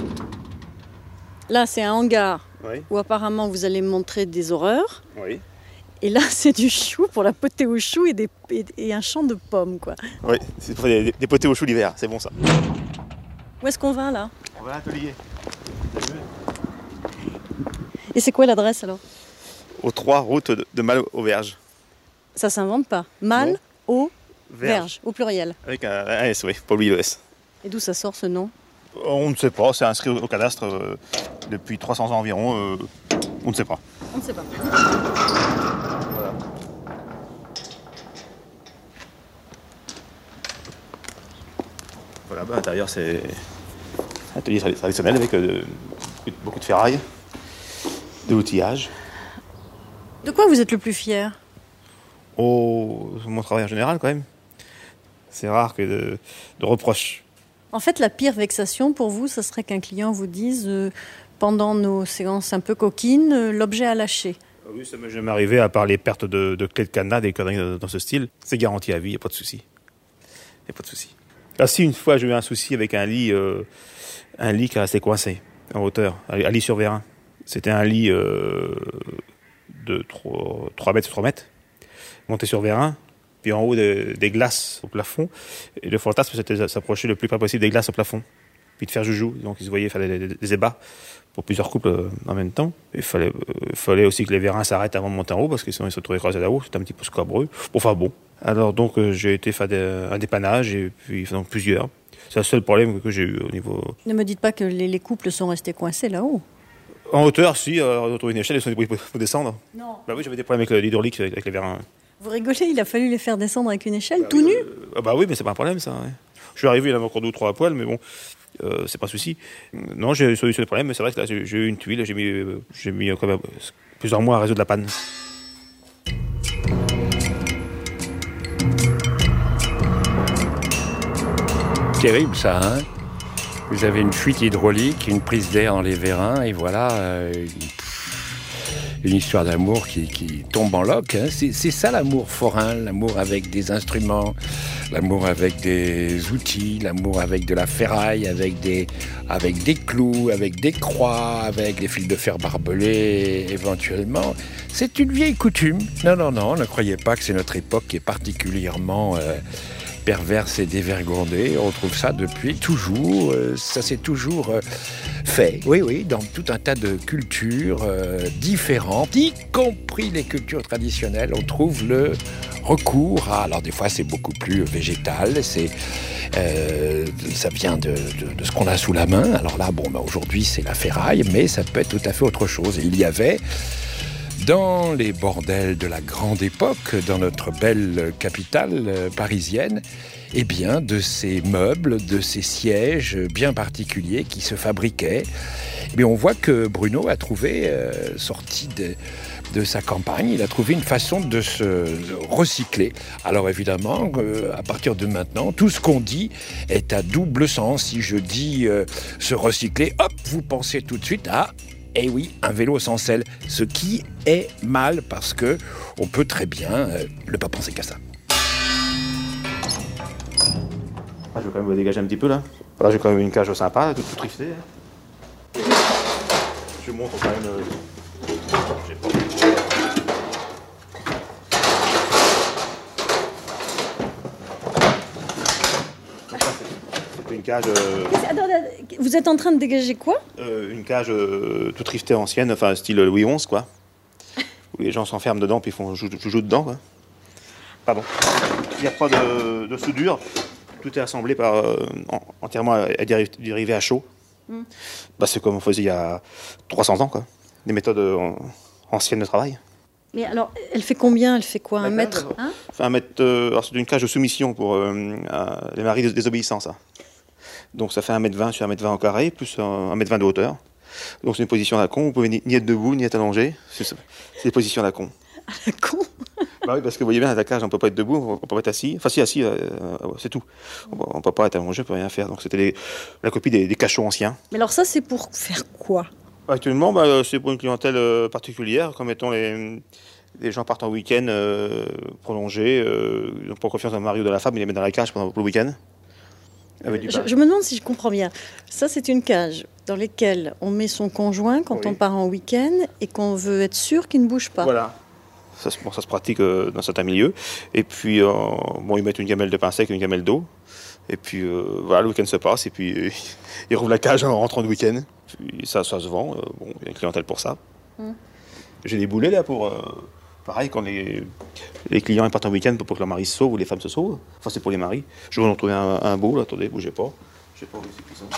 Là, c'est un hangar oui. où apparemment vous allez me montrer des horreurs. Oui. Et là, c'est du chou pour la potée aux choux et, des, et, et un champ de pommes, quoi. Oui, c'est pour des, des potées aux choux l'hiver, c'est bon ça. Où est-ce qu'on va, là ? On va à l'atelier. Et c'est quoi l'adresse, alors ? Aux trois routes de, de Mal-aux-Verges. Ça s'invente pas. Mal-aux-Verges, au pluriel. Avec un, un S, oui, pas oublier le S. Et d'où ça sort, ce nom ? On ne sait pas, c'est inscrit au, au cadastre euh, depuis trois cents ans environ. Euh, on ne sait pas. On ne sait pas. Voilà. Voilà, bah, à l'intérieur, c'est un atelier traditionnel avec euh, beaucoup de ferraille, de l'outillage. De quoi vous êtes le plus fier ? Oh, mon travail en général, quand même. C'est rare que de, de reproches. En fait, la pire vexation pour vous, ce serait qu'un client vous dise, euh, pendant nos séances un peu coquines, euh, l'objet a lâché. Oui, ça m'est jamais arrivé, à part les pertes de, de clés de cadenas, des conneries dans ce style. C'est garanti à vie, il n'y a pas de souci. Il n'y a pas de souci. Ah si, une fois, j'ai eu un souci avec un lit, euh, un lit qui restait coincé, en hauteur, un lit sur vérin. C'était un lit euh, de trois mètres sur trois mètres, monté sur vérin, puis en haut de, des glaces au plafond. Et le fantasme, c'était de s'approcher le plus près possible des glaces au plafond, puis de faire joujou. Donc ils se voyaient faire des, des, des ébats pour plusieurs couples euh, en même temps. Il fallait, euh, fallait aussi que les vérins s'arrêtent avant de monter en haut, parce que sinon ils se retrouvaient écrasés là-haut. C'était un petit peu scabreux. Enfin bon. Alors donc euh, j'ai été faire des, un dépannage, et puis donc plusieurs. C'est le seul problème que j'ai eu au niveau... Ne me dites pas que les, les couples sont restés coincés là-haut. En hauteur, si, euh, autour d'une échelle, ils sont débrouillés pour, pour descendre. Non. Bah oui, j'avais des problèmes avec l'hydraulique, avec les vérins. Vous rigolez, il a fallu les faire descendre avec une échelle, bah tout oui, nu euh, ah Bah oui, mais c'est pas un problème ça. Ouais. Je suis arrivé, il y avait encore deux ou trois à poil, mais bon, euh, c'est pas un souci. Non, j'ai solutionné le problème, mais c'est vrai que là, j'ai eu une tuile, j'ai mis, euh, j'ai mis euh, quand même plusieurs mois à résoudre la panne. Terrible ça, hein ? Vous avez une fuite hydraulique, une prise d'air dans les vérins, et voilà, euh, une histoire d'amour qui, qui tombe en loque. Hein. C'est, c'est ça l'amour forain, l'amour avec des instruments L'amour avec des outils, l'amour avec de la ferraille, avec des, avec des clous, avec des croix, avec des fils de fer barbelés éventuellement. C'est une vieille coutume. Non, non, non, ne croyez pas que c'est notre époque qui est particulièrement euh, perverse et dévergondée. On trouve ça depuis toujours. Euh, ça s'est toujours euh, fait. Oui, oui, dans tout un tas de cultures euh, différentes, y compris les cultures traditionnelles. On trouve le recours à... Alors des fois, c'est beaucoup plus végétal. C'est, euh, ça vient de, de, de ce qu'on a sous la main. Alors là, bon, bah, aujourd'hui, c'est la ferraille, mais ça peut être tout à fait autre chose. Et il y avait... Dans les bordels de la grande époque, dans notre belle capitale parisienne, eh bien, de ces meubles, de ces sièges bien particuliers qui se fabriquaient, eh bien, on voit que Bruno a trouvé, euh, sorti de, de sa campagne, il a trouvé une façon de se recycler. Alors évidemment, euh, à partir de maintenant, tout ce qu'on dit est à double sens. Si je dis euh, se recycler, hop, vous pensez tout de suite à... Eh oui, un vélo sans selle, ce qui est mal parce que on peut très bien euh, ne pas penser qu'à ça. Ah, je vais quand même me dégager un petit peu là. Là, j'ai quand même une cage sympa, tout, tout triftée. Hein. Je montre quand même. Euh... J'ai pas... Une cage. Euh... Vous êtes en train de dégager quoi? euh, Une cage euh, toute riftée ancienne, enfin style Louis onze, quoi. Où les gens s'enferment dedans puis font joue, joue dedans, quoi. Pardon. Il n'y a pas de, de soudure. Tout est assemblé par euh, en, entièrement à, à dérivé à chaud. Mm. Bah, c'est comme on faisait il y a trois cents ans, quoi. Des méthodes euh, anciennes de travail. Mais alors, elle fait combien? Elle fait quoi? Un mètre hein? Enfin, un mètre. Euh, alors c'est une cage de soumission pour euh, euh, les maris de désobéissance, ça. Donc ça fait un mètre vingt sur un mètre vingt au carré, plus un mètre vingt de hauteur. Donc c'est une position à la con, vous pouvez ni, ni être debout, ni être allongé. C'est, c'est des positions à la con. À la con? Bah oui, parce que vous voyez bien, à la cage, on ne peut pas être debout, on ne peut pas être assis. Enfin si, assis, euh, euh, c'est tout. On ne peut pas être allongé, on ne peut rien faire. Donc c'était les, la copie des, des cachots anciens. Mais alors ça, c'est pour faire quoi? Actuellement, bah, c'est pour une clientèle euh, particulière, comme étant les... Les gens partent en week-end euh, prolongé, euh, ils n'ont pas confiance dans le mari ou dans la femme, ils les mettent dans la cage pendant le week-end. Avec du je, je me demande si je comprends bien. Ça, c'est une cage dans laquelle on met son conjoint quand oui. on part en week-end et qu'on veut être sûr qu'il ne bouge pas. Voilà. Ça, bon, ça se pratique euh, dans certains milieux. Et puis, euh, bon, ils mettent une gamelle de pain sec et une gamelle d'eau. Et puis, euh, voilà, le week-end se passe. Et puis, euh, ils rouvrent la cage en rentrant de week-end. Puis, ça, ça se vend. Euh, bon, il y a une clientèle pour ça. Hum. J'ai des boulets là pour... Euh, Pareil, quand les, les clients partent en week-end pour que leur mari se sauve ou les femmes se sauvent. Enfin, c'est pour les maris. Je vais en trouver un, un beau, là. Attendez, bougez pas. Je sais pas où c'est ça.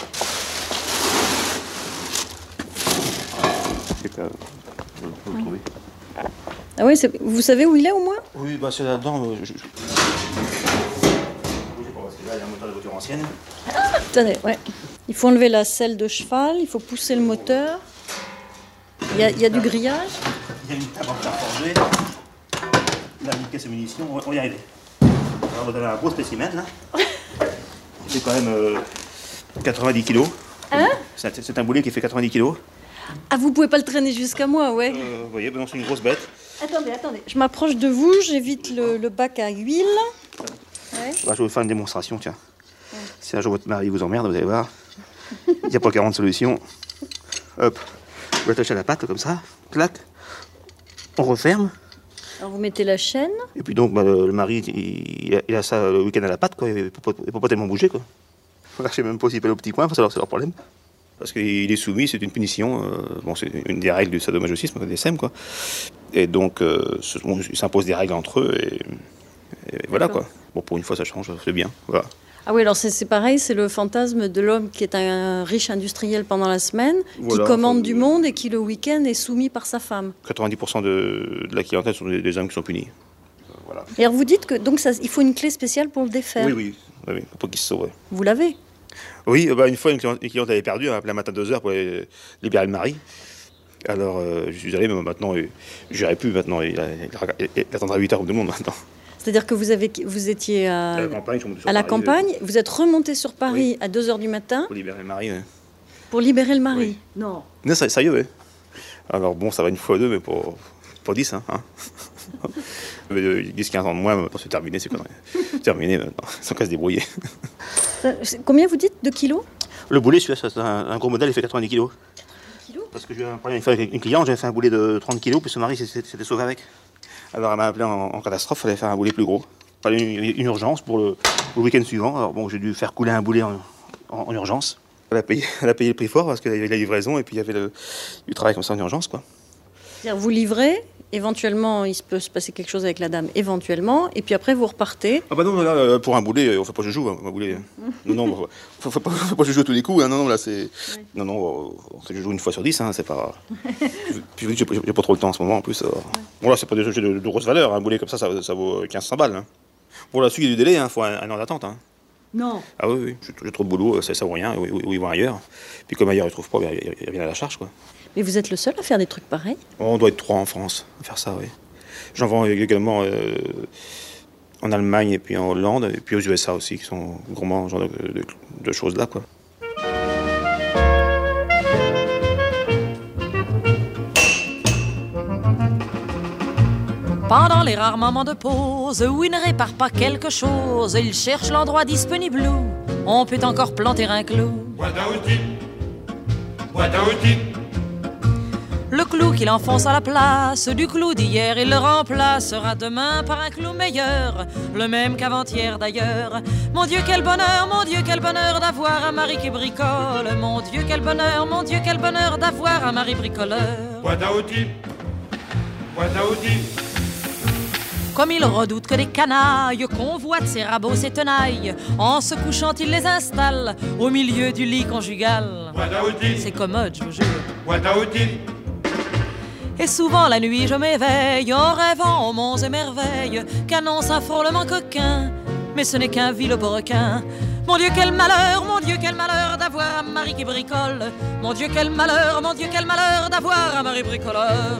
C'est que, je peux le trouver. Ah oui, c'est, vous savez où il est au moins? Oui, bah c'est là-dedans. Euh, je, je... Bougez pas, parce que là, il y a un moteur de voiture ancienne. Ah, attendez, ouais. Il faut enlever la selle de cheval, il faut pousser le moteur. Il y a, il y a du grillage. Il y a une table en fer forgé. Là, une caisse de munitions, on va y arriver. Alors, on va donner un gros spécimen, là. C'est quand même euh, quatre-vingt-dix kilos. Hein? c'est, c'est un boulet qui fait quatre-vingt-dix kilos. Ah, vous pouvez pas le traîner jusqu'à moi, ouais. Euh, vous voyez, ben non, c'est une grosse bête. Attendez, attendez. Je m'approche de vous, j'évite le, le bac à huile. Ouais. Bah, je vais vous faire une démonstration, tiens. Ouais. Si un jour votre mari vous emmerde, vous allez voir. Il n'y a pas quarante solutions. Hop. Vous l'attachez à la patte, comme ça. Clac. On referme. Alors vous mettez la chaîne. Et puis donc bah, le, le mari il, il, a, il a ça le week-end à la patte, quoi. Il ne peut, peut pas tellement bouger, quoi. Je sais même pas s'il peut aller au petit coin, c'est leur, c'est leur problème. Parce qu'il est soumis, c'est une punition. Euh, bon, c'est une des règles du sadomasochisme, des S E M, quoi. Et donc euh, ce, bon, ils s'imposent des règles entre eux et, et voilà, quoi. Bon, pour une fois ça change, c'est bien. Voilà. Ah oui, alors c'est, c'est pareil, c'est le fantasme de l'homme qui est un riche industriel pendant la semaine, voilà, qui commande enfin, du monde et qui le week-end est soumis par sa femme. quatre-vingt-dix pour cent de, de la clientèle sont des, des hommes qui sont punis. Euh, voilà. Et alors vous dites que donc ça, il faut une clé spéciale pour le défaire. Oui, oui, oui, oui pour qu'il se sauve. Ouais. Vous l'avez? Oui, bah, une fois une cliente, une cliente avait perdu, elle a appelé un matin deux heures pour aller libérer le mari. Alors euh, je suis allé, mais maintenant je n'irai plus maintenant, il, il, il attendra huit heures comme tout le monde maintenant. C'est-à-dire que vous, avez, vous étiez à, à la campagne, à la Paris, campagne euh... vous êtes remonté sur Paris oui. à deux heures du matin. Pour libérer le mari, oui. Pour libérer le mari oui. Non. Non, ça, ça y est, oui. Alors bon, ça va une fois ou deux, mais pour, pour dix, hein. hein. dix quinze ans de moins, c'est terminé, c'est c'est terminé maintenant, sans qu'à se débrouiller. Combien vous dites de kilos? Le boulet, celui-là, c'est un, un gros modèle, il fait quatre-vingt-dix kilos. Parce que j'ai eu un problème une fois avec une cliente, j'avais fait un boulet de trente kilos, puis son mari s'était sauvé avec. Alors elle m'a appelé en, en catastrophe, il fallait faire un boulet plus gros. Il fallait une, une urgence pour le, le week-end suivant. Alors bon, j'ai dû faire couler un boulet en, en, en urgence. Elle a, payé, elle a payé le prix fort parce qu'il y avait la livraison et puis il y avait le, du travail comme ça en urgence, quoi. C'est-à-dire vous livrez, éventuellement il peut se passer quelque chose avec la dame, éventuellement, et puis après vous repartez. Ah bah non, là, pour un boulet, on fait pas joujou, hein, un boulet. Non, non, faut, faut, pas, faut pas joujou à tous les coups, hein, non, non, là c'est... Oui. Non, non, on fait joujou une fois sur dix, hein, c'est pas... Puis j'ai, j'ai pas trop le temps en ce moment, en plus. Euh... Ouais. Bon là, c'est pas des jeux de, de grosse valeur, un boulet comme ça, ça, ça vaut quinze cents balles. Hein. Pour la suite, il y a du délai, il hein, faut un, un an d'attente. Hein. Non. Ah oui, oui, j'ai, j'ai trop de boulot, ça, ça vaut rien, ou, ou ils vont ailleurs. Puis comme ailleurs, ils trouvent pas, il revient à la charge, quoi. Mais vous êtes le seul à faire des trucs pareils? On doit être trois en France à faire ça, oui. J'en vends également euh, en Allemagne et puis en Hollande, et puis aux U S A aussi, qui sont gourmands, genre de, de, de choses là, quoi. Pendant les rares moments de pause où il ne répare pas quelque chose, il cherche l'endroit disponible où on peut encore planter un clou. Boîte à outils, boîte à outils. Le clou qu'il enfonce à la place du clou d'hier, il le remplacera demain par un clou meilleur, le même qu'avant-hier d'ailleurs. Mon Dieu, quel bonheur, mon Dieu, quel bonheur d'avoir un mari qui bricole. Mon Dieu, quel bonheur, mon Dieu, quel bonheur d'avoir un mari bricoleur. Boîte à outils, boîte à outils. Comme il redoute que des canailles convoitent ses rabots, ses tenailles, en se couchant, il les installe au milieu du lit conjugal. Boîte à outils. C'est commode, je vous jure. Boîte à outils. Et souvent la nuit je m'éveille en rêvant aux monts et merveilles qu'annonce un frôlement coquin, mais ce n'est qu'un vilain requin. Mon Dieu quel malheur, mon Dieu quel malheur d'avoir un mari qui bricole. Mon Dieu quel malheur, mon Dieu quel malheur d'avoir un mari bricoleur.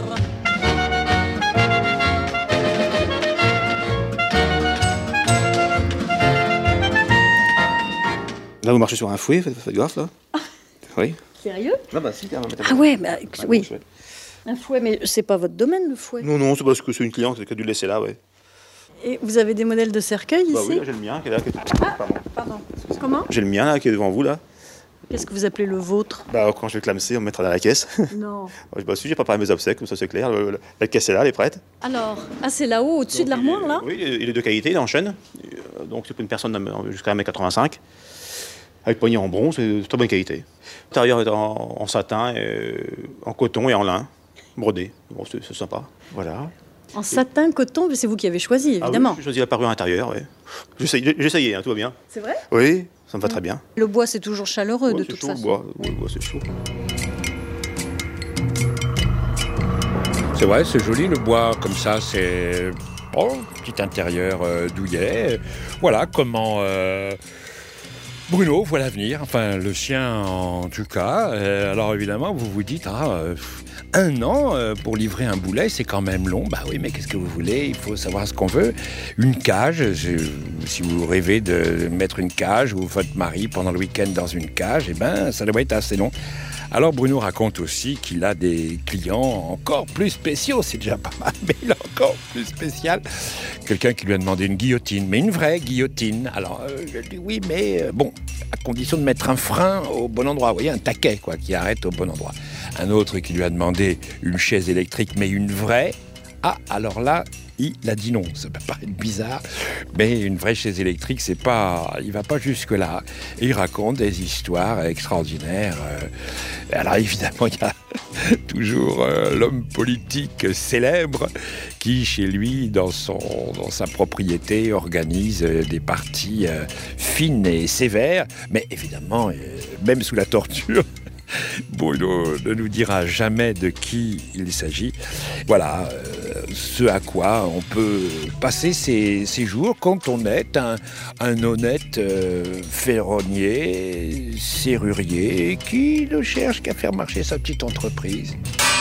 Là vous marchez sur un fouet, faites, faites gaffe là. Oui. Sérieux? Ah bah si, quand même. Ah ouais, bah ah, oui. Bon, un fouet, mais c'est pas votre domaine, le fouet? Non, non, c'est parce que c'est une cliente qui a dû le laisser là, ouais. Et vous avez des modèles de cercueil bah ici? Oui, là, j'ai le mien qui est là. Qui est... Ah, pardon. pardon. Comment? J'ai le mien là qui est devant vous là. Qu'est-ce que vous appelez le vôtre? Bah quand je vais clamser, on me mettra dans la caisse. Non. Bah si, j'ai préparé mes obsèques, comme ça c'est clair. Le, le, la caisse est là, elle est prête. Alors, ah c'est là-haut, au-dessus de l'armoire là? Oui, il est de qualité, il est en chêne. Donc c'est pour une personne jusqu'à un mètre quatre-vingt-cinq. Avec poignée en bronze, c'est de très bonne qualité. L'intérieur est en, en satin, et, en coton et en lin, brodé. Bon, c'est, c'est sympa. Voilà. En satin, coton, c'est vous qui avez choisi, évidemment. Ah oui, j'ai choisi la parure intérieure, oui. J'essaye, j'ai essayé, hein, tout va bien. C'est vrai? Oui, ça me va mmh. très bien. Le bois, c'est toujours chaleureux, ouais, de c'est toute chaud, façon. Le bois, le bois, c'est chaud. C'est vrai, c'est joli le bois, comme ça, c'est... Oh, petit intérieur euh, douillet. Voilà comment... Euh... Bruno voit l'avenir, enfin le sien en tout cas. Euh, alors évidemment, vous vous dites, ah, euh, un an euh, pour livrer un boulet, c'est quand même long. Bah oui, mais qu'est-ce que vous voulez? Il faut savoir ce qu'on veut. Une cage, je, si vous rêvez de mettre une cage ou votre mari pendant le week-end dans une cage, eh ben, ça doit être assez long. Alors Bruno raconte aussi qu'il a des clients encore plus spéciaux, c'est déjà pas mal, mais il est encore plus spécial. Quelqu'un qui lui a demandé une guillotine, mais une vraie guillotine. Alors euh, je dis oui, mais euh, bon, à condition de mettre un frein au bon endroit, vous voyez, un taquet quoi, qui arrête au bon endroit. Un autre qui lui a demandé une chaise électrique, mais une vraie. Ah, alors là, il a dit non. Ça peut paraître bizarre, mais une vraie chaise électrique, c'est pas, il va pas jusque-là. Et il raconte des histoires extraordinaires. Alors évidemment, il y a toujours euh, l'homme politique célèbre qui, chez lui, dans, son, dans sa propriété, organise euh, des parties euh, fines et sévères, mais évidemment, euh, même sous la torture. Bruno ne nous dira jamais de qui il s'agit. Voilà, euh, ce à quoi on peut passer ses, ses jours quand on est un, un honnête euh, ferronnier, serrurier, qui ne cherche qu'à faire marcher sa petite entreprise.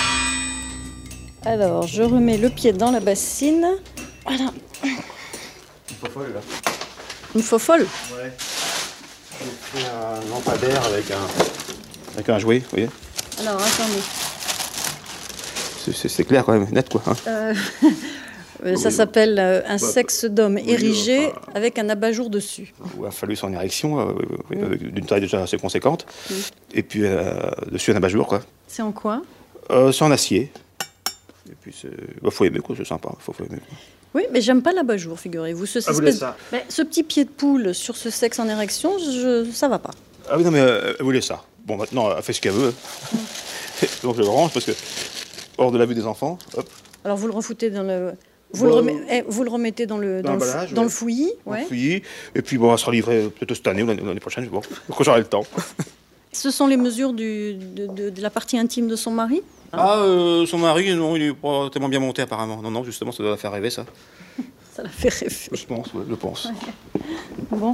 Alors, je remets le pied dans la bassine. Voilà. Une faux folle, là. Une faux folle? Ouais. J'ai fait un lampadaire avec un... Avec un jouet, vous voyez. Alors, attendez. C'est, c'est, c'est clair quand même, net quoi. Hein. Euh, Euh, ça oui, s'appelle euh, un bah, sexe d'homme oui, érigé enfin, avec un abat-jour dessus. Ou un phallus en érection, euh, oui, euh, d'une taille déjà assez conséquente. Mm. Et puis euh, dessus un abat-jour, quoi. C'est en quoi? euh, C'est en acier. Et puis c'est... Bah, faut aimer, quoi, c'est sympa. Faut, faut aimer, quoi. Oui, mais j'aime pas l'abat-jour, figurez-vous. Ce, Ah, vous espèce- laissez ça mais ce petit pied de poule sur ce sexe en érection, je... ça va pas. Ah oui, non, mais euh, elle voulait ça. Bon, maintenant, elle fait ce qu'elle veut. Donc je le range parce que, hors de la vue des enfants, hop. Alors vous le refoutez dans le... Vous, Bah, le, remet- eh, vous le remettez dans le, dans le, fou- l'emballage, dans ouais. le fouillis, ouais. On fouille, et puis bon, elle sera livrée peut-être cette année ou l'année, l'année prochaine, bon, quand j'aurai le temps. Ce sont les mesures du, de, de- de la partie intime de son mari? Ah, euh, son mari, non, il est pas tellement bien monté apparemment. Non, non, justement, ça doit la faire rêver, ça. Ça la fait rêver. Je pense, ouais, je pense. Ouais. Bon.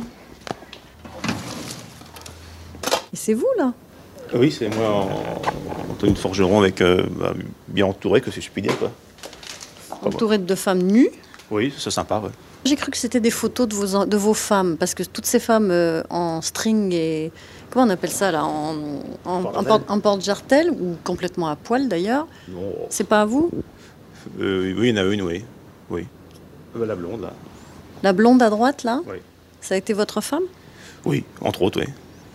Et c'est vous, là? Oui, c'est moi en, en tenue de forgeron avec euh, bah, bien entouré, que si je puis dire, quoi. Entouré de femmes nues? Oui, c'est sympa, ouais. J'ai cru que c'était des photos de vos, de vos femmes, parce que toutes ces femmes euh, en string et... Comment on appelle ça, là? En, en, en, porte- en porte-jartel, ou complètement à poil, d'ailleurs. Non. C'est pas à vous? Euh, oui, il y en a une, oui. Oui. Euh, La blonde, là. La blonde à droite, là? Oui. Ça a été votre femme? Oui, entre autres, oui.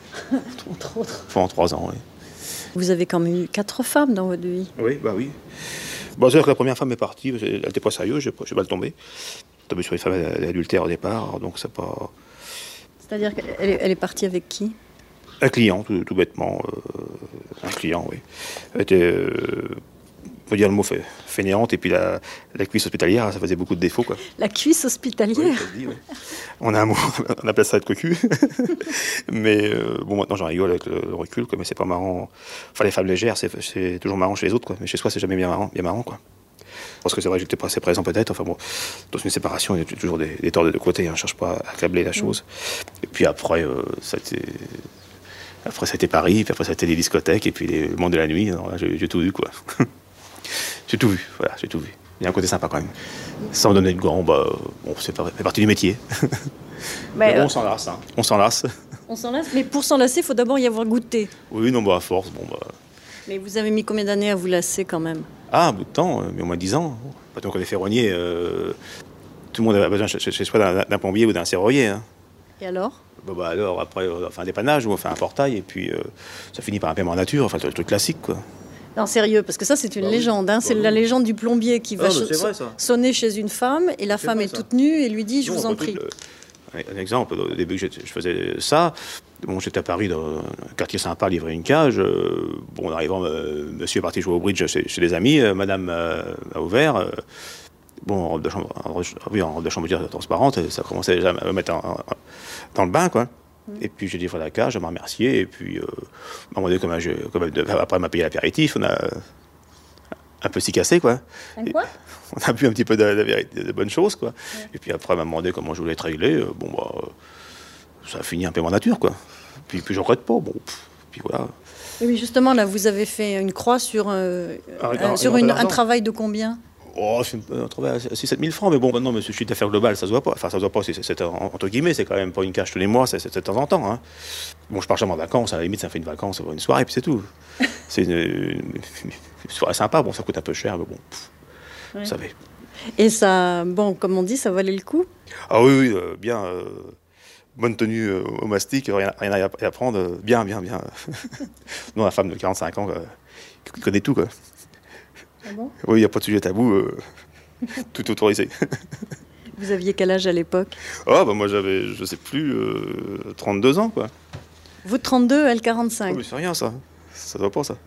Entre autres. Enfin, en trois ans, oui. Vous avez quand même eu quatre femmes dans votre vie. Oui, bah oui. Bon, c'est-à-dire que la première femme est partie, parce qu'elle n'était pas sérieuse, j'ai j'ai mal tombé. Tombé sur une femme adultère au départ, donc c'est pas... C'est-à-dire qu'elle est, elle est partie avec qui? Un client, tout, tout bêtement. euh, un client, oui. Elle était, euh, on peut dire le mot fai- fainéante, et puis la, la cuisse hospitalière, ça faisait beaucoup de défauts, quoi. La cuisse hospitalière? Oui, je le dis, oui. On a un mot, on appelle ça être cocu. Mais euh, bon, maintenant j'en rigole avec le, le recul, quoi, mais c'est pas marrant. Enfin, les femmes légères, c'est, c'est toujours marrant chez les autres, quoi. Mais chez soi, c'est jamais bien marrant, bien marrant, quoi. Parce que c'est vrai que j'étais pas assez présent, peut-être. Enfin bon, dans une séparation, il y a toujours des, des torts des deux côtés. Hein. Je cherche pas à accabler la chose. Mm. Et puis après, euh, ça a été... Après, ça a été Paris, puis après, ça a été les discothèques, et puis les, le monde de la nuit. Alors là, j'ai, j'ai tout vu, quoi. J'ai tout vu, voilà, j'ai tout vu. Il y a un côté sympa, quand même. Sans me donner de gants, bah, bon, c'est pas, fait partie du métier. Mais Mais bon, euh, on s'enlace, hein. On s'enlace. on s'enlace, mais pour s'enlacer, il faut d'abord y avoir goûté. Oui, non, bah, à force, bon, bah... Mais vous avez mis combien d'années à vous lasser, quand même? Ah, un bout de temps, euh, mais au moins dix ans. Maintenant qu'on est ferronnier, euh, tout le monde a besoin chez, chez soi d'un, d'un plombier ou d'un serrurier. Hein. Et alors? Bon, bah, alors, après, on fait un dépannage ou on fait un portail, et puis euh, ça finit par un paiement en nature, enfin, le truc classique, quoi. Non, sérieux, parce que ça, c'est une Bah oui. légende. Hein. C'est Bah la oui. légende du plombier qui va Ah, bah, cho- c'est vrai, ça. sonner chez une femme, et la C'est femme vrai, est ça. toute nue, et lui dit, je Non, vous en pas prie. tout, euh, un exemple, au début que j'étais- je faisais ça, bon, j'étais à Paris dans un quartier sympa, livrer une cage. euh, bon, en arrivant, euh, monsieur est parti jouer au bridge chez, chez des amis, euh, madame euh, a ouvert. euh, bon, en robe de chambre, en, robe- oui, en robe de chambre je veux dire, transparente, et ça commençait déjà à me mettre en- en- dans le bain, quoi. Et puis j'ai livré la cage, elle m'a remercié, et puis euh, à un moment donné, comme, je- comme elle- après elle m'a payé l'apéritif, on a un peu s'y cassé, quoi. Un quoi? On a bu un petit peu de, de, vérité- de bonnes choses, quoi. Ouais. Et puis après, elle m'a demandé comment je voulais être réglé. Euh, bon, bah, euh, ça a fini un peu en nature, quoi. Puis, puis je regrette pas. Bon, pff, puis voilà. Oui, mais justement, là, vous avez fait une croix sur, euh, Ah, un, un- sur un une- peu un d'argent. travail de combien? Oh, c'est un travail à six à sept mille francs, mais bon, maintenant, mais ce chiffre d'affaires global, ça se voit pas. Enfin, ça se voit pas, c'est, c'est, c'est entre guillemets, c'est quand même pas une cage tous les mois, c'est, c'est de temps en temps. Hein. Bon, je pars jamais en vacances, à la limite, ça fait une vacance, une soirée, puis c'est tout. C'est une, une- une soirée sympa, bon, ça coûte un peu cher, mais bon, pff, Ouais. vous savez. Et ça, bon, comme on dit, ça valait le coup? Ah oui, oui, euh, bien. euh, bonne tenue euh, au mastic, rien, rien à y apprendre. euh, bien, bien, bien. Non, la femme de quarante-cinq ans, euh, qui connaît tout, quoi. Ah bon? Oui, il n'y a pas de sujet tabou. euh, tout autorisé. Vous aviez quel âge à l'époque? Oh, bah moi j'avais, je sais plus, euh, trente-deux ans, quoi. Vous trente-deux, elle quarante-cinq. Oh, mais c'est rien, ça. Ça doit pas, ça.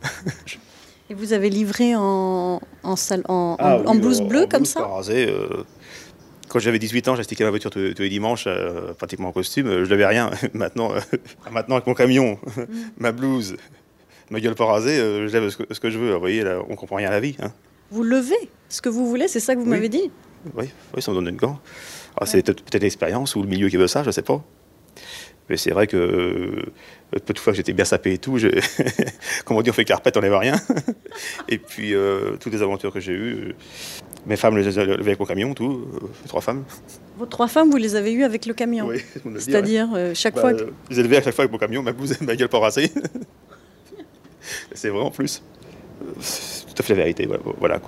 Et vous avez livré en, en, salle, en, Ah, en, en oui, blouse en- bleue en comme blouse ça? pas rasée, euh, quand j'avais dix-huit ans, j'astiquais ma voiture tous, tous les dimanches, euh, pratiquement en costume. euh, Je n'avais rien. Maintenant, euh, maintenant, avec mon camion, ma blouse, ma gueule pas rasée, euh, je lève ce que, ce que je veux. Vous voyez, là, on comprend rien à la vie. Hein. Vous levez ce que vous voulez, c'est ça que vous Oui. m'avez dit? Oui, oui, ça me donne une gant. Alors, c'est peut-être, peut-être l'expérience ou le milieu qui veut ça, je ne sais pas. Mais c'est vrai que euh, peu de fois que j'étais bien sapé et tout, je... comme on dit, on fait carpette, on lève rien. Et puis, euh, toutes les aventures que j'ai eues, euh, mes femmes les ont levées avec mon camion, tout, euh, trois femmes. Vos trois femmes, vous les avez eues avec le camion? Oui, on le dit, C'est-à-dire, ouais. euh, chaque Bah, fois que... euh, je les ai levées à chaque fois avec mon camion, ma blouse et ma gueule pas rasée. C'est vrai en plus. Euh, C'est tout à fait la vérité, voilà, voilà quoi.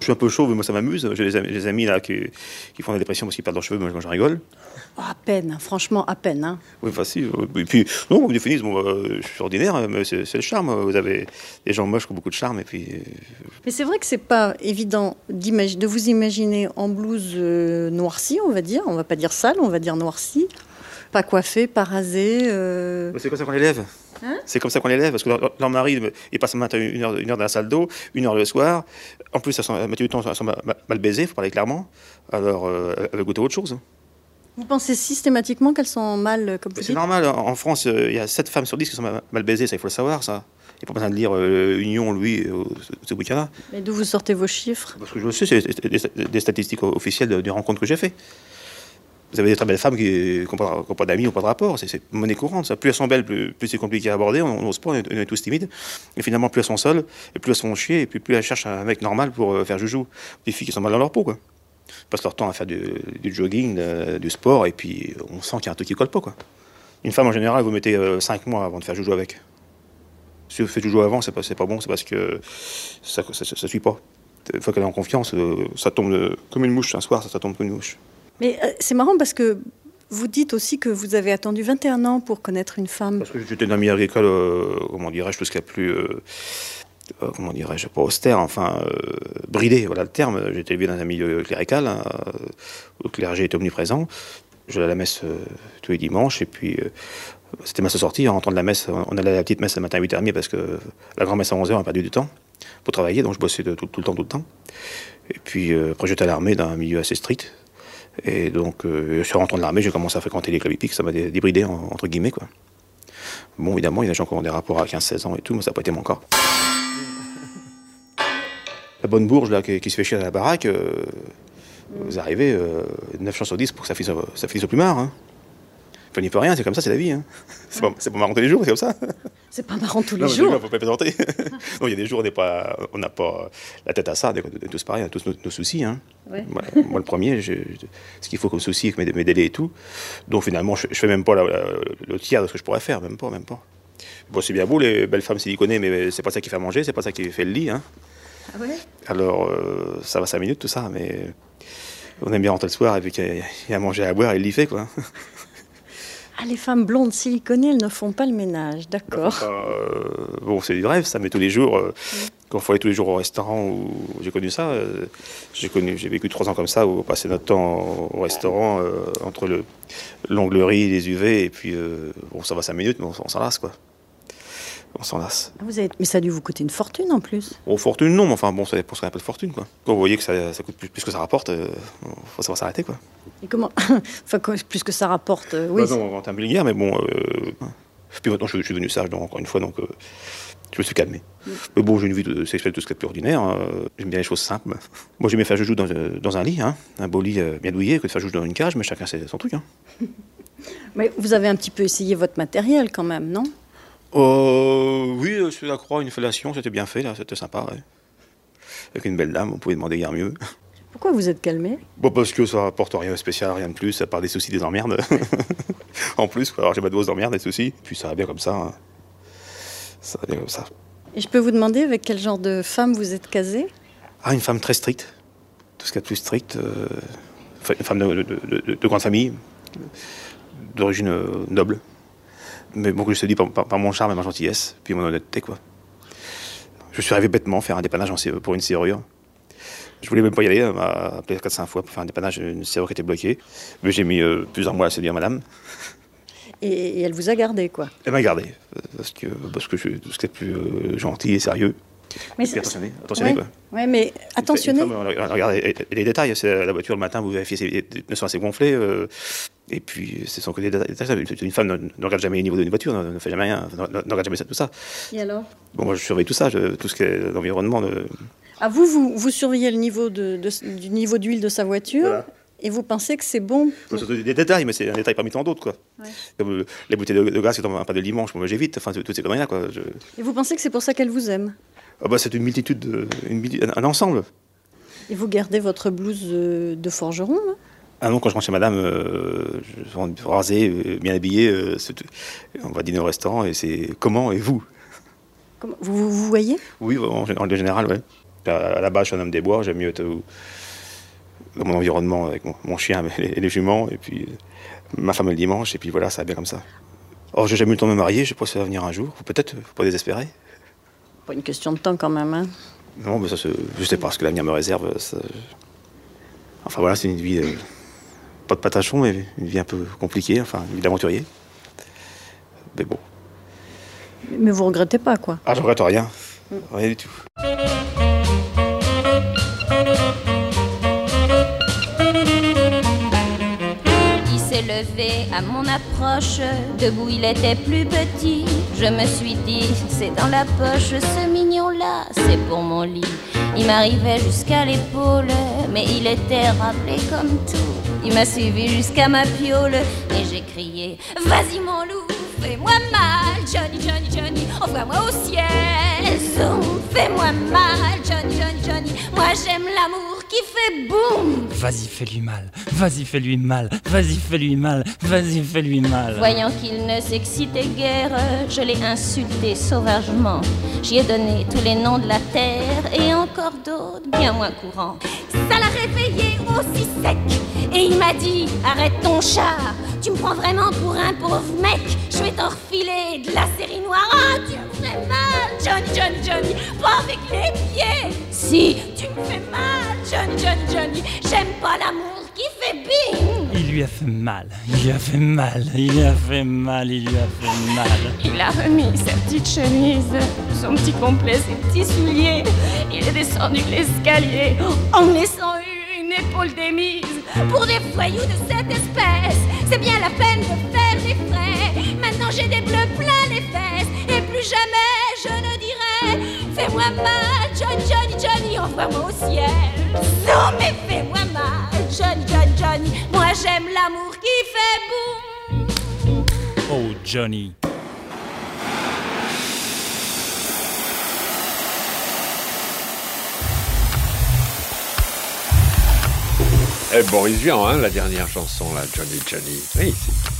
Je suis un peu chauve, mais moi ça m'amuse. J'ai des amis, des amis là qui, qui font des dépressions parce qu'ils perdent leurs cheveux, moi je rigole. Oh, à peine, franchement, à peine. Hein. Oui, facile. Et puis, non, vous me définissez, bon, euh, je suis ordinaire, mais c'est, c'est le charme. Vous avez des gens moches qui ont beaucoup de charme. Et puis... Mais c'est vrai que c'est pas évident de vous imaginer en blouse euh, noircie, on va dire. On va pas dire sale, on va dire noircie. Pas coiffée, pas rasée. Euh... C'est comme ça qu'on les lève. Hein? C'est comme ça qu'on les lève, parce que leur, leur mari, il passe le matin une heure, une heure dans la salle d'eau, une heure le soir. En plus, à la moitié du temps, elles sont mal, mal baisées, il faut parler clairement. Alors, euh, elles veulent goûter autre chose. Vous pensez systématiquement qu'elles sont mal, comme vous dites ? C'est normal. En France, il euh, y a sept femmes sur dix qui sont mal, mal baisées, ça, il faut le savoir, ça. Il n'y a pas besoin de lire euh, Union, lui, euh, ce bouquin-là. Mais d'où vous sortez vos chiffres ? Parce que je le sais, c'est des, des statistiques officielles de, des rencontres que j'ai faites. Vous avez des très belles femmes qui n'ont pas, pas d'amis, n'ont pas de rapport. C'est, c'est monnaie courante. Ça. Plus elles sont belles, plus, plus c'est compliqué à aborder. On n'ose pas, on est, on est tous timides. Et finalement, plus elles sont seules, et plus elles sont chier, et puis plus elles cherchent un mec normal pour euh, faire joujou. Des filles qui sont mal dans leur peau, quoi. Ils passent leur temps à faire du, du jogging, de, du sport, et puis on sent qu'il y a un truc qui colle pas, quoi. Une femme, en général, vous mettez euh, cinq mois avant de faire joujou avec. Si vous faites joujou avant, c'est pas, c'est pas bon, c'est parce que ça ne suit pas. Une fois qu'elle est en confiance, euh, ça tombe de, comme une mouche. Un soir, ça, ça tombe comme une mouche. Mais euh, c'est marrant parce que vous dites aussi que vous avez attendu vingt et un ans pour connaître une femme. Parce que j'étais dans le milieu agricole, euh, comment dirais-je, tout ce qu'il y a plus, euh, euh, comment dirais-je, pas austère, enfin, euh, bridé, voilà le terme. J'étais élevé dans un milieu clérical, hein, où le clergé était omniprésent. J'allais à la messe euh, tous les dimanches, et puis euh, c'était messe sortie. En rentrant de la messe, on allait à la petite messe le matin à huit heures trente, parce que la grande messe à onze heures, on a perdu du temps pour travailler, donc je bossais de, tout, tout le temps, tout le temps. Et puis euh, après, j'étais à l'armée dans un milieu assez strict. Et donc, euh, sur rentrant de l'armée, j'ai commencé à fréquenter les clubs hippiques, ça m'a débridé, en, entre guillemets, quoi. Bon, évidemment, il y a des gens qui ont des rapports à quinze seize ans et tout, mais ça n'a pas été mon cas. La bonne bourge, là, qui, qui se fait chier dans la baraque, euh, vous arrivez, euh, neuf chances sur dix pour que ça finisse, ça finisse au plumard, hein. Enfin, il n'y peut rien, c'est comme ça, c'est la vie, hein. C'est pas, c'est pas marrant tous les jours, c'est comme ça. C'est pas marrant tous les non, jours. Il ne faut pas plaisanter. Non, il y a des jours où on n'est pas, on n'a pas la tête à ça, on est tous pareils, on a tous nos, nos soucis. Hein. Ouais. Moi, moi, le premier, je, je, ce qu'il faut comme souci avec mes, mes délais et tout. Donc finalement, je ne fais même pas la, la, le tiers de ce que je pourrais faire, même pas, même pas. Bon, c'est bien beau, les belles femmes siliconées, mais c'est pas ça qui fait manger, c'est pas ça qui fait le lit. Hein. Ah ouais. Alors, euh, ça va cinq minutes, tout ça, mais on aime bien rentrer le soir et puis qu'il y a à manger, à boire, et il l'y fait, quoi. Ah, les femmes blondes siliconées, elles ne font pas le ménage, d'accord. Euh, bon, c'est du rêve, ça, mais tous les jours, euh, mmh. quand il faut aller tous les jours au restaurant, où j'ai connu ça, euh, j'ai, connu, j'ai vécu trois ans comme ça, où on passait notre temps au restaurant, euh, entre le, l'onglerie, les U V, et puis, euh, bon, ça va cinq minutes, mais on, on s'en lasse, quoi. On s'en lasse. Vous avez... Mais ça a dû vous coûter une fortune, en plus. Bon, fortune, non, mais enfin, bon, ça dépend ce qu'on appelle fortune, quoi. Quand vous voyez que ça, ça coûte plus, plus que ça rapporte, il euh, faut savoir s'arrêter, quoi. Et comment enfin, plus que ça rapporte, euh, oui. Bah non, on est un vulgaire, mais bon... Euh... Puis maintenant, je, je suis devenu sage, donc, encore une fois, donc... Euh... Je me suis calmé. Mmh. Mais bon, j'ai une vie de, sexuelle tout ce qui est plus ordinaire. Euh, j'aime bien les choses simples. Moi, j'aimais faire joujou dans, dans un lit, hein, un beau lit euh, bien douillet, que de faire joujou dans une cage, mais chacun c'est son truc. Hein. Mais vous avez un petit peu essayé votre matériel quand même, non? euh, Oui, sur la croix, une fellation, c'était bien fait, là, c'était sympa. Ouais. Avec une belle dame, on pouvait demander guère mieux. Pourquoi vous êtes calmé? Bon, parce que ça apporte rien de spécial, rien de plus, à part des soucis, des emmerdes. En plus, quoi. Alors j'ai pas de grosses emmerdes, des soucis. Puis ça va bien comme ça. Hein. Ça va bien comme ça. Et je peux vous demander avec quel genre de femme vous êtes casé? Ah, une femme très stricte. Tout ce qu'il y a de plus strict. Euh, une femme de, de, de, de grande famille, d'origine euh, noble. Mais bon, que je te dis par, par, par mon charme et ma gentillesse, puis mon honnêteté, quoi. Je suis arrivé bêtement faire un dépannage en, pour une serrure. Je voulais même pas y aller, elle m'a appelé quatre cinq fois pour faire un dépannage d'une serrure qui était bloquée. Mais j'ai mis euh, plusieurs mois à séduire madame. Et, et elle vous a gardé, quoi? Elle m'a gardé, parce que, parce que je suis tout ce qui est plus euh, gentil et sérieux. Mais et attentionné, attentionné ouais, quoi. Oui, mais attentionné. Regardez les détails, c'est la voiture le matin, vous vérifiez si les pneus sont assez gonflés. Euh, et puis, c'est son côté détail. Une femme ne, ne regarde jamais le niveau d'une voiture, ne, ne fait jamais rien, ne, ne regarde jamais ça, tout ça. Et alors? Bon, moi, je surveille tout ça, je, tout ce qui est l'environnement. De... Ah, vous, vous, vous surveillez le niveau de, de, du niveau d'huile de sa voiture, voilà. Et vous pensez que c'est bon pour... C'est des détails, mais c'est un détail parmi tant d'autres, quoi. Ouais. Comme euh, les bouteilles de, de gaz qui tombent un pas de dimanche, moi j'évite, enfin, toutes ces conneries-là, quoi. Je... Et vous pensez que c'est pour ça qu'elle vous aime? Ah bah, c'est une multitude, de, une, un ensemble. Et vous gardez votre blouse de forgeron, là? Ah non, quand je rentre chez madame, euh, je rentre rasé, bien habillé, euh, on va dîner au restaurant, et c'est comment et vous? Comment vous, vous voyez? Oui, en, en général, ouais. À la base, je suis un homme des bois, j'aime mieux être dans mon environnement avec mon, mon chien et les, les juments, et puis euh, ma femme le dimanche, et puis voilà, ça va bien comme ça. Or, j'ai jamais eu le temps de me marier, je sais pas si ça va venir un jour, peut-être, faut pas désespérer. Pas une question de temps quand même, hein. Non, mais ça, c'est, je sais pas ce que l'avenir me réserve. Ça... Enfin voilà, c'est une vie, euh, pas de patachon, mais une vie un peu compliquée, enfin, une vie d'aventurier. Mais bon. Mais vous regrettez pas, quoi? Ah, je regrette rien. Mm. Rien du tout. Il s'est levé à mon approche, debout il était plus petit. Je me suis dit, c'est dans la poche, ce mignon-là, c'est pour mon lit. Il m'arrivait jusqu'à l'épaule, mais il était rappelé comme tout. Il m'a suivi jusqu'à ma piole, et j'ai crié, vas-y mon loup, fais-moi mal, Johnny, Johnny, Johnny, envoie-moi au ciel. Zoom, fais-moi mal, Johnny, Johnny, Johnny, moi j'aime l'amour qui fait boum. Vas-y, fais-lui mal, vas-y, fais-lui mal, vas-y, fais-lui mal, vas-y, fais-lui mal. Voyant qu'il ne s'excitait guère, je l'ai insulté sauvagement. J'y ai donné tous les noms de la terre et encore d'autres bien moins courants. Ça l'a réveillé aussi sec et il m'a dit, arrête ton chat, tu me prends vraiment pour un pauvre mec. Je vais t'en refiler de la série noire. Ah, tu me fais mal, Johnny, Johnny, Johnny, pas avec les pieds. Si, tu me fais mal, Johnny, Johnny, Johnny, j'aime pas l'amour qui fait bing. Il lui a fait mal, il lui a fait mal, il lui a fait mal, il lui a fait mal. Il a remis sa petite chemise, son petit complet, ses petits souliers. Il est descendu l'escalier en me laissant une épaule démise. Pour des voyous de cette espèce, c'est bien la peine de faire des frais. Maintenant j'ai des bleus plein les fesses, et plus jamais je ne dirai, fais-moi mal, Johnny, Johnny, Johnny, envoie-moi au ciel. Non mais fais-moi mal, Johnny, Johnny, Johnny, moi j'aime l'amour qui fait boum. Oh Johnny. Eh, Boris Vian, hein, la dernière chanson, là, Johnny, Johnny. Oui,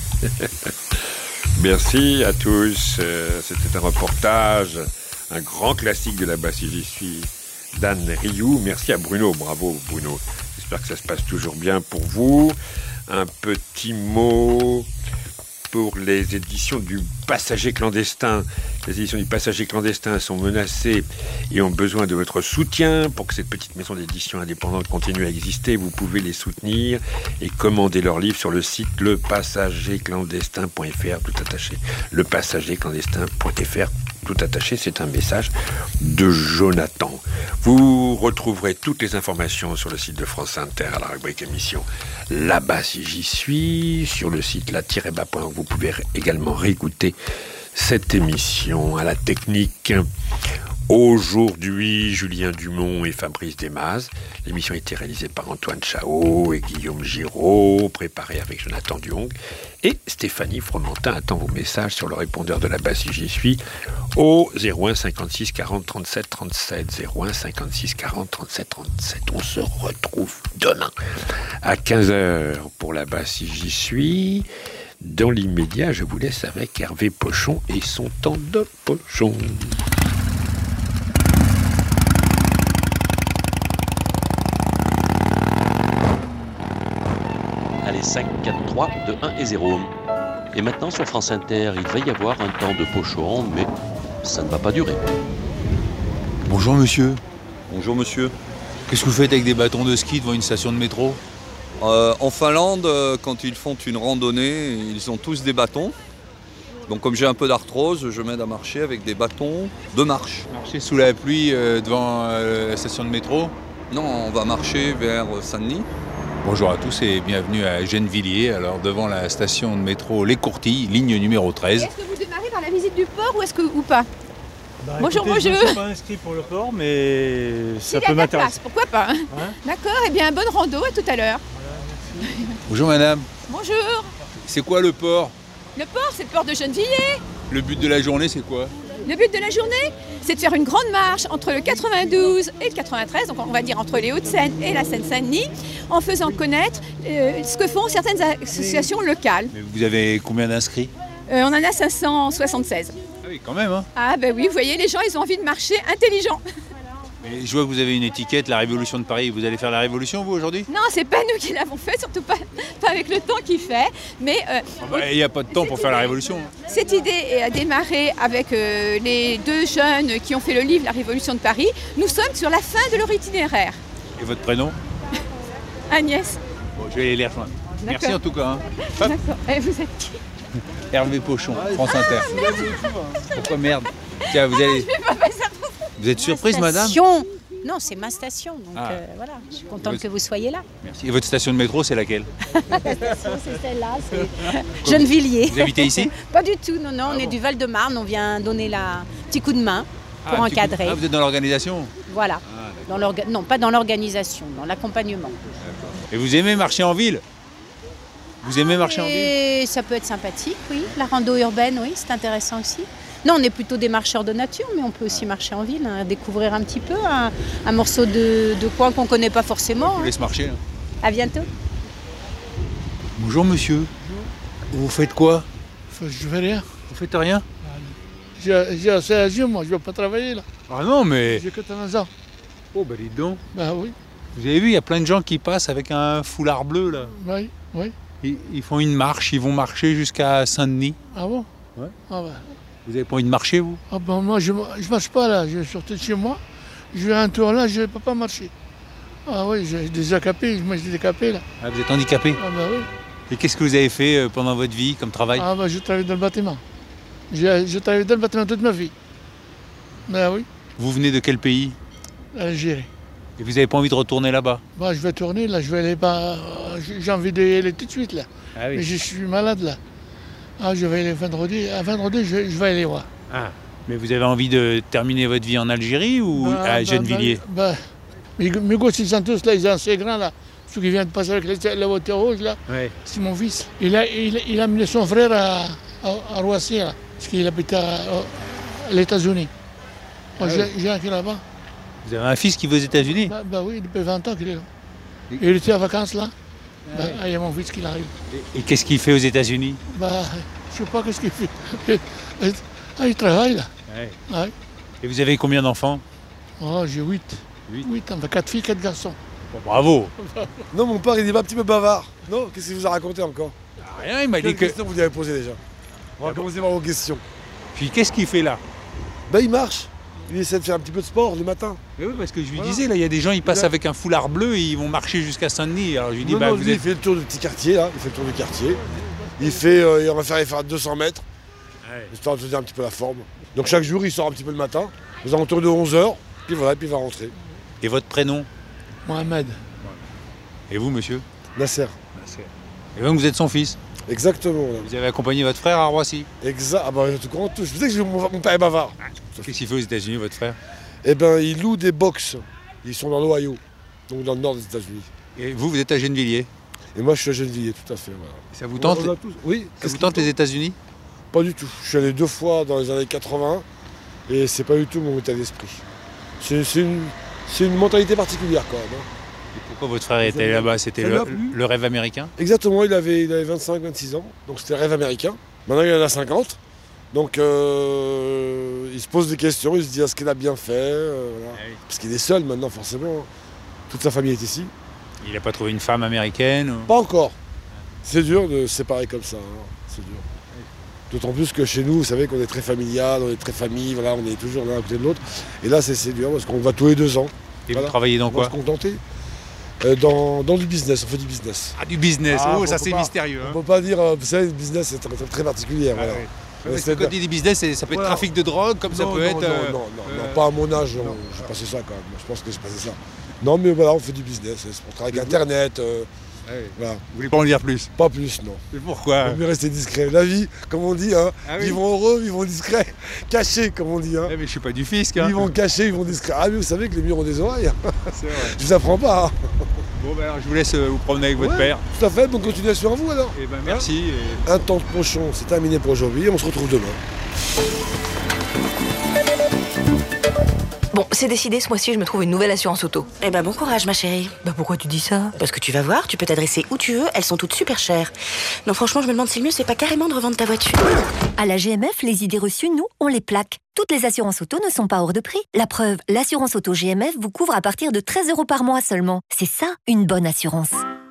merci à tous. Euh, c'était un reportage, un grand classique de la basse si j'y suis, d'Anne Rioux. Merci à Bruno, bravo Bruno. J'espère que ça se passe toujours bien pour vous. Un petit mot pour les éditions du Passager clandestin. Les éditions du Passager clandestin sont menacées et ont besoin de votre soutien pour que cette petite maison d'édition indépendante continue à exister. Vous pouvez les soutenir et commander leurs livres sur le site le passager clandestin point f r, tout attaché. le passager clandestin point f r, tout attaché. C'est un message de Jonathan. Vous retrouverez toutes les informations sur le site de France Inter à la rubrique émission Là-bas si j'y suis, sur le site la tiret bas point org. Vous pouvez également réécouter cette émission. À la technique aujourd'hui, Julien Dumont et Fabrice Desmazes. L'émission a été réalisée par Antoine Chao et Guillaume Giraud, préparée avec Jonathan Duong. Et Stéphanie Fromentin attend vos messages sur le répondeur de la basse si j'y suis au zéro un cinquante-six quarante trente-sept trente-sept. zéro un cinquante-six quarante trente-sept trente-sept. On se retrouve demain à quinze heures pour la basse si j'y suis. Dans l'immédiat, je vous laisse avec Hervé Pochon et son temps de pochon. Allez, cinq, quatre, trois, deux, un et zéro. Et maintenant, sur France Inter, il va y avoir un temps de pochon, mais ça ne va pas durer. Bonjour monsieur. Bonjour monsieur. Qu'est-ce que vous faites avec des bâtons de ski devant une station de métro ? Euh, en Finlande, quand ils font une randonnée, ils ont tous des bâtons. Donc comme j'ai un peu d'arthrose, je m'aide à marcher avec des bâtons de marche. Marcher sous la pluie euh, devant euh, la station de métro ? Non, on va marcher vers Saint-Denis. Bonjour à tous et bienvenue à Gennevilliers, alors devant la station de métro Les Courtilles, ligne numéro treize. Est-ce que vous démarrez par la visite du port ou est-ce que ou pas ? Bah, bonjour, écoutez, bonjour. Je ne suis pas inscrit pour le port, mais ça S'il peut y a de la m'intéresser. place, pourquoi pas hein Ouais. D'accord, et eh bien bonne rando, à tout à l'heure. Bonjour madame. Bonjour. C'est quoi le port ? Le port, c'est le port de Gennevilliers. Le but de la journée, c'est quoi ? Le but de la journée, c'est de faire une grande marche entre le quatre-vingt-douze et le quatre-vingt-treize, donc on va dire entre les Hauts-de-Seine et la Seine-Saint-Denis, en faisant connaître euh, ce que font certaines associations locales. Mais vous avez combien d'inscrits ? Euh, on en a cinq cent soixante-seize. Ah oui, quand même, hein ? Ah ben oui, vous voyez, les gens, ils ont envie de marcher intelligent. Mais je vois que vous avez une étiquette, la Révolution de Paris. Vous allez faire la Révolution, vous, aujourd'hui? Non, c'est pas nous qui l'avons fait, surtout pas, pas avec le temps qu'il fait. Mais euh, Il bah, n'y a pas de temps pour faire la Révolution. Cette idée a démarré avec euh, les deux jeunes qui ont fait le livre La Révolution de Paris. Nous sommes sur la fin de leur itinéraire. Et votre prénom? Agnès. Bon, je vais aller les rejoindre. Merci en tout cas. Hein. D'accord. Et vous êtes qui? Hervé Pochon, France Inter. Ah, pourquoi merde? Tiens, vous allez... Vous êtes surprise, madame? Non, c'est ma station, donc ah. euh, voilà, je suis contente que vous soyez là. Merci. Et votre station de métro, c'est laquelle? La station, c'est celle-là, c'est Gennevilliers. Vous habitez ici? Pas du tout, non, non, ah on bon. est du Val-de-Marne, on vient donner la petit coup de main pour ah, encadrer. Ah, vous êtes dans l'organisation? Voilà, ah, dans l'orga... non, pas dans l'organisation, dans l'accompagnement. Et vous aimez marcher en ville? Vous aimez marcher Et en ville? Et ça peut être sympathique, oui. La rando urbaine, oui, c'est intéressant aussi. Non, on est plutôt des marcheurs de nature, mais on peut aussi marcher en ville, hein, découvrir un petit peu un, un morceau de, de coin qu'on ne connaît pas forcément. Je vous laisse marcher. Là. À bientôt. Bonjour monsieur. Vous faites quoi? Je fais rien. Vous faites rien? J'ai assez à dire, moi, je ne vais pas travailler là. Ah non, mais... J'ai que quinze ans. Oh, bah dites donc. Bah oui. Vous avez vu, il y a plein de gens qui passent avec un foulard bleu là. Oui, oui. Ils, ils font une marche, ils vont marcher jusqu'à Saint-Denis. Ah bon? Ouais. Ah bah. Vous n'avez pas envie de marcher, vous? Ah ben moi, je ne marche pas là, je sortais de chez moi, je vais un tour là, je ne peux pas marcher. Ah oui, j'ai des handicapés, moi j'ai des handicapés là. Ah, vous êtes handicapé? Ah ben oui. Et qu'est-ce que vous avez fait pendant votre vie comme travail? Ah ben je travaille dans le bâtiment. Je, je travaille dans le bâtiment toute ma vie. Ben oui. Vous venez de quel pays? Algérie. Et vous n'avez pas envie de retourner là-bas? Bah, je vais tourner là, je vais aller pas. J'ai envie d'y aller tout de suite là. Ah oui. Mais je suis malade là. Ah, je vais aller vendredi. À vendredi, je, je vais aller voir. Ah, mais vous avez envie de terminer votre vie en Algérie ou bah, à Gennevilliers? Bah, bah, mes, mes gosses, ils sont tous là, ils sont assez grands là. Ceux qui viennent de passer avec la voiture rouge là, ouais. C'est mon fils. Il a, il, il a amené son frère à, à, à Roissy là, parce qu'il habite à, à l'États-Unis. Ah, j'ai oui. un qui est là-bas. Vous avez un fils qui va aux États-Unis? bah, bah oui, depuis vingt ans qu'il est là. Et il était en vacances là. Ah, bah, oui. Il y a mon fils qui arrive. Et, et qu'est-ce qu'il fait aux États-Unis? Bah, je sais pas qu'est-ce qu'il fait. Ah, il travaille là. Ouais. Ouais. Et vous avez combien d'enfants? Oh, j'ai huit. Huit, enfin quatre filles, quatre garçons. Bon, bravo. Non, mon père, il est pas un petit peu bavard. Non, qu'est-ce qu'il vous a raconté encore? Rien, il m'a dit que... Quelle question vous lui avez posé déjà? On va commencer par vos questions. Puis qu'est-ce qu'il fait là? Ben, il marche. Il essaie de faire un petit peu de sport le matin. Mais oui, parce que je lui voilà. disais, là, il y a des gens, ils passent avec un foulard bleu et ils vont marcher jusqu'à Saint-Denis. Alors je lui dis, non, bah non, vous lui, êtes... il fait le tour du petit quartier, là. Il fait le tour du quartier. Il fait, euh, on va faire, il faire deux cents mètres, ouais. Histoire de se dire un petit peu la forme. Donc chaque jour, il sort un petit peu le matin, aux alentours de onze heures, puis voilà, puis il va rentrer. Et votre prénom? Mohamed. Et vous, monsieur? Nasser. Nasser. Et donc vous êtes son fils? Exactement. Vous avez accompagné votre frère à Roissy? Exact. Ah bah, je te comprends tout. Je sais que mon, mon père est bavard. Qu'est-ce qu'il fait aux États-Unis, votre frère? Eh ben, il loue des box. Ils sont dans l'Ohio, donc dans le nord des États-Unis. Et vous, vous êtes à Gennevilliers? Et moi, je suis à Gennevilliers, tout à fait. Voilà. Ça vous tente? On a tous... Oui. Ça vous tente les États-Unis? Pas du tout. Je suis allé deux fois dans les années quatre-vingts et c'est pas du tout mon état d'esprit. C'est une, une mentalité particulière quand même. Hein. Et pourquoi votre frère était là-bas? C'était le, le rêve américain? Exactement, il avait, il avait vingt-cinq vingt-six ans, donc c'était le rêve américain. Maintenant, il en a cinquante. Donc euh, il se pose des questions, il se dit est-ce qu'il a bien fait euh, voilà. Ah oui. Parce qu'il est seul maintenant forcément, toute sa famille est ici. Il n'a pas trouvé une femme américaine ou... Pas encore. C'est dur de se séparer comme ça, hein. C'est dur. D'autant plus que chez nous, vous savez qu'on est très familial, on est très famille, voilà, on est toujours l'un à côté de l'autre. Et là c'est dur parce qu'on va tous les deux ans. Et voilà. Vous travaillez dans quoi? On va se contenter. Euh, dans, dans du business, on fait du business. Ah, du business, ah, oh ça c'est mystérieux. On hein. ne peut pas dire, vous savez, le business c'est très, très particulier. Ah, voilà. Oui. Parce que quand il dit business, ça peut être voilà. trafic de drogue, comme non, ça peut non, être... Non, euh, non, non, euh... non, pas à mon âge, j'ai passé ça quand même, je pense que j'ai passé ça. Non, mais voilà, on fait du business, on travaille avec Internet, euh, ah oui. voilà. Vous voulez pas en dire plus? Pas plus, non. Mais pourquoi? Il vaut mieux rester discret. La vie, comme on dit, hein, ah oui. Vivons heureux, vivons discrets, cachés, comme on dit. Hein. Eh mais je suis pas du fisc. Hein. Vivons cachés, vivons discrets. Ah, mais vous savez que les murs ont des oreilles. C'est vrai. Je vous apprends pas. Hein. Bon, ben alors je vous laisse vous promener avec ouais, votre père. Tout à fait, bonne continuation à vous alors. Eh ben merci. Hein et... Un temps de pochon, c'est terminé pour aujourd'hui, on se retrouve demain. Bon, c'est décidé, ce mois-ci, je me trouve une nouvelle assurance auto. Eh ben, bon courage, ma chérie. Bah pourquoi tu dis ça? Parce que tu vas voir, tu peux t'adresser où tu veux, elles sont toutes super chères. Non, franchement, je me demande si le mieux, c'est pas carrément de revendre ta voiture. À la G M F, les idées reçues, nous, on les plaque. Toutes les assurances auto ne sont pas hors de prix. La preuve, l'assurance auto G M F vous couvre à partir de treize euros par mois seulement. C'est ça, une bonne assurance.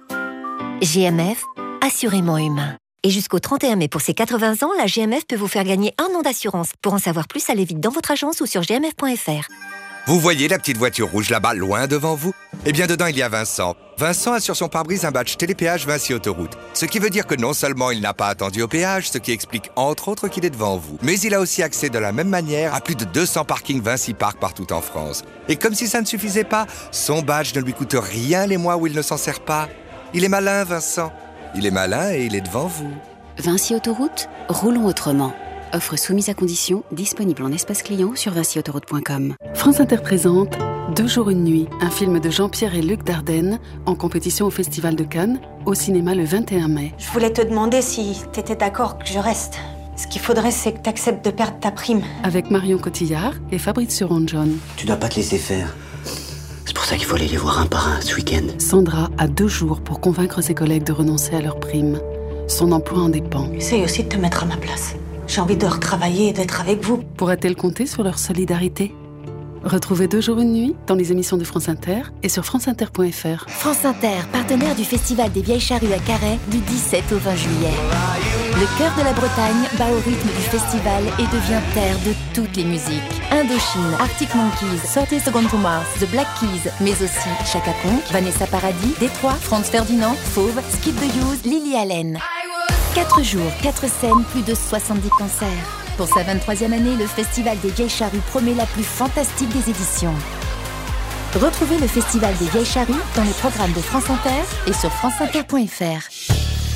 G M F, assurément humain. Et jusqu'au trente et un mai pour ses quatre-vingts ans, la G M F peut vous faire gagner un an d'assurance. Pour en savoir plus, allez vite dans votre agence ou sur g m f point f r. Vous voyez la petite voiture rouge là-bas, loin devant vous? Eh bien, dedans, il y a Vincent. Vincent a sur son pare-brise un badge télépéage Vinci Autoroute. Ce qui veut dire que non seulement il n'a pas attendu au péage, ce qui explique entre autres qu'il est devant vous, mais il a aussi accès de la même manière à plus de deux cents parkings Vinci Park partout en France. Et comme si ça ne suffisait pas, son badge ne lui coûte rien les mois où il ne s'en sert pas. Il est malin, Vincent. Il est malin et il est devant vous. Vinci Autoroute, roulons autrement. Offre soumise à condition, disponible en espace client sur vinci autoroute point com. France Inter présente Deux jours une nuit, un film de Jean-Pierre et Luc Dardenne, en compétition au Festival de Cannes, au cinéma le vingt et un mai. Je voulais te demander si t'étais d'accord que je reste. Ce qu'il faudrait, c'est que t'acceptes de perdre ta prime. Avec Marion Cotillard et Fabrizio Rongione. Tu dois pas te laisser faire. C'est pour ça qu'il faut aller les voir un par un ce week-end. Sandra a deux jours pour convaincre ses collègues de renoncer à leur prime. Son emploi en dépend. Essaye aussi de te mettre à ma place. J'ai envie de retravailler et d'être avec vous. Pourra-t-elle compter sur leur solidarité? Retrouvez Deux jours une nuit dans les émissions de France Inter et sur france inter point f r. France Inter, partenaire du Festival des Vieilles Charrues à Carhaix du dix-sept au vingt juillet. Le cœur de la Bretagne bat au rythme du festival et devient terre de toutes les musiques. Indochine, Arctic Monkeys, thirty Seconds to Mars, The Black Keys, mais aussi Chaka Ponk, Vanessa Paradis, Détroit, Franz Ferdinand, Fauve, Skip the Use, Lily Allen. Quatre jours, quatre scènes, plus de soixante-dix concerts. Pour sa vingt-troisième année, le Festival des Vieilles Charrues promet la plus fantastique des éditions. Retrouvez le Festival des Vieilles Charrues dans les programmes de France Inter et sur france inter point f r.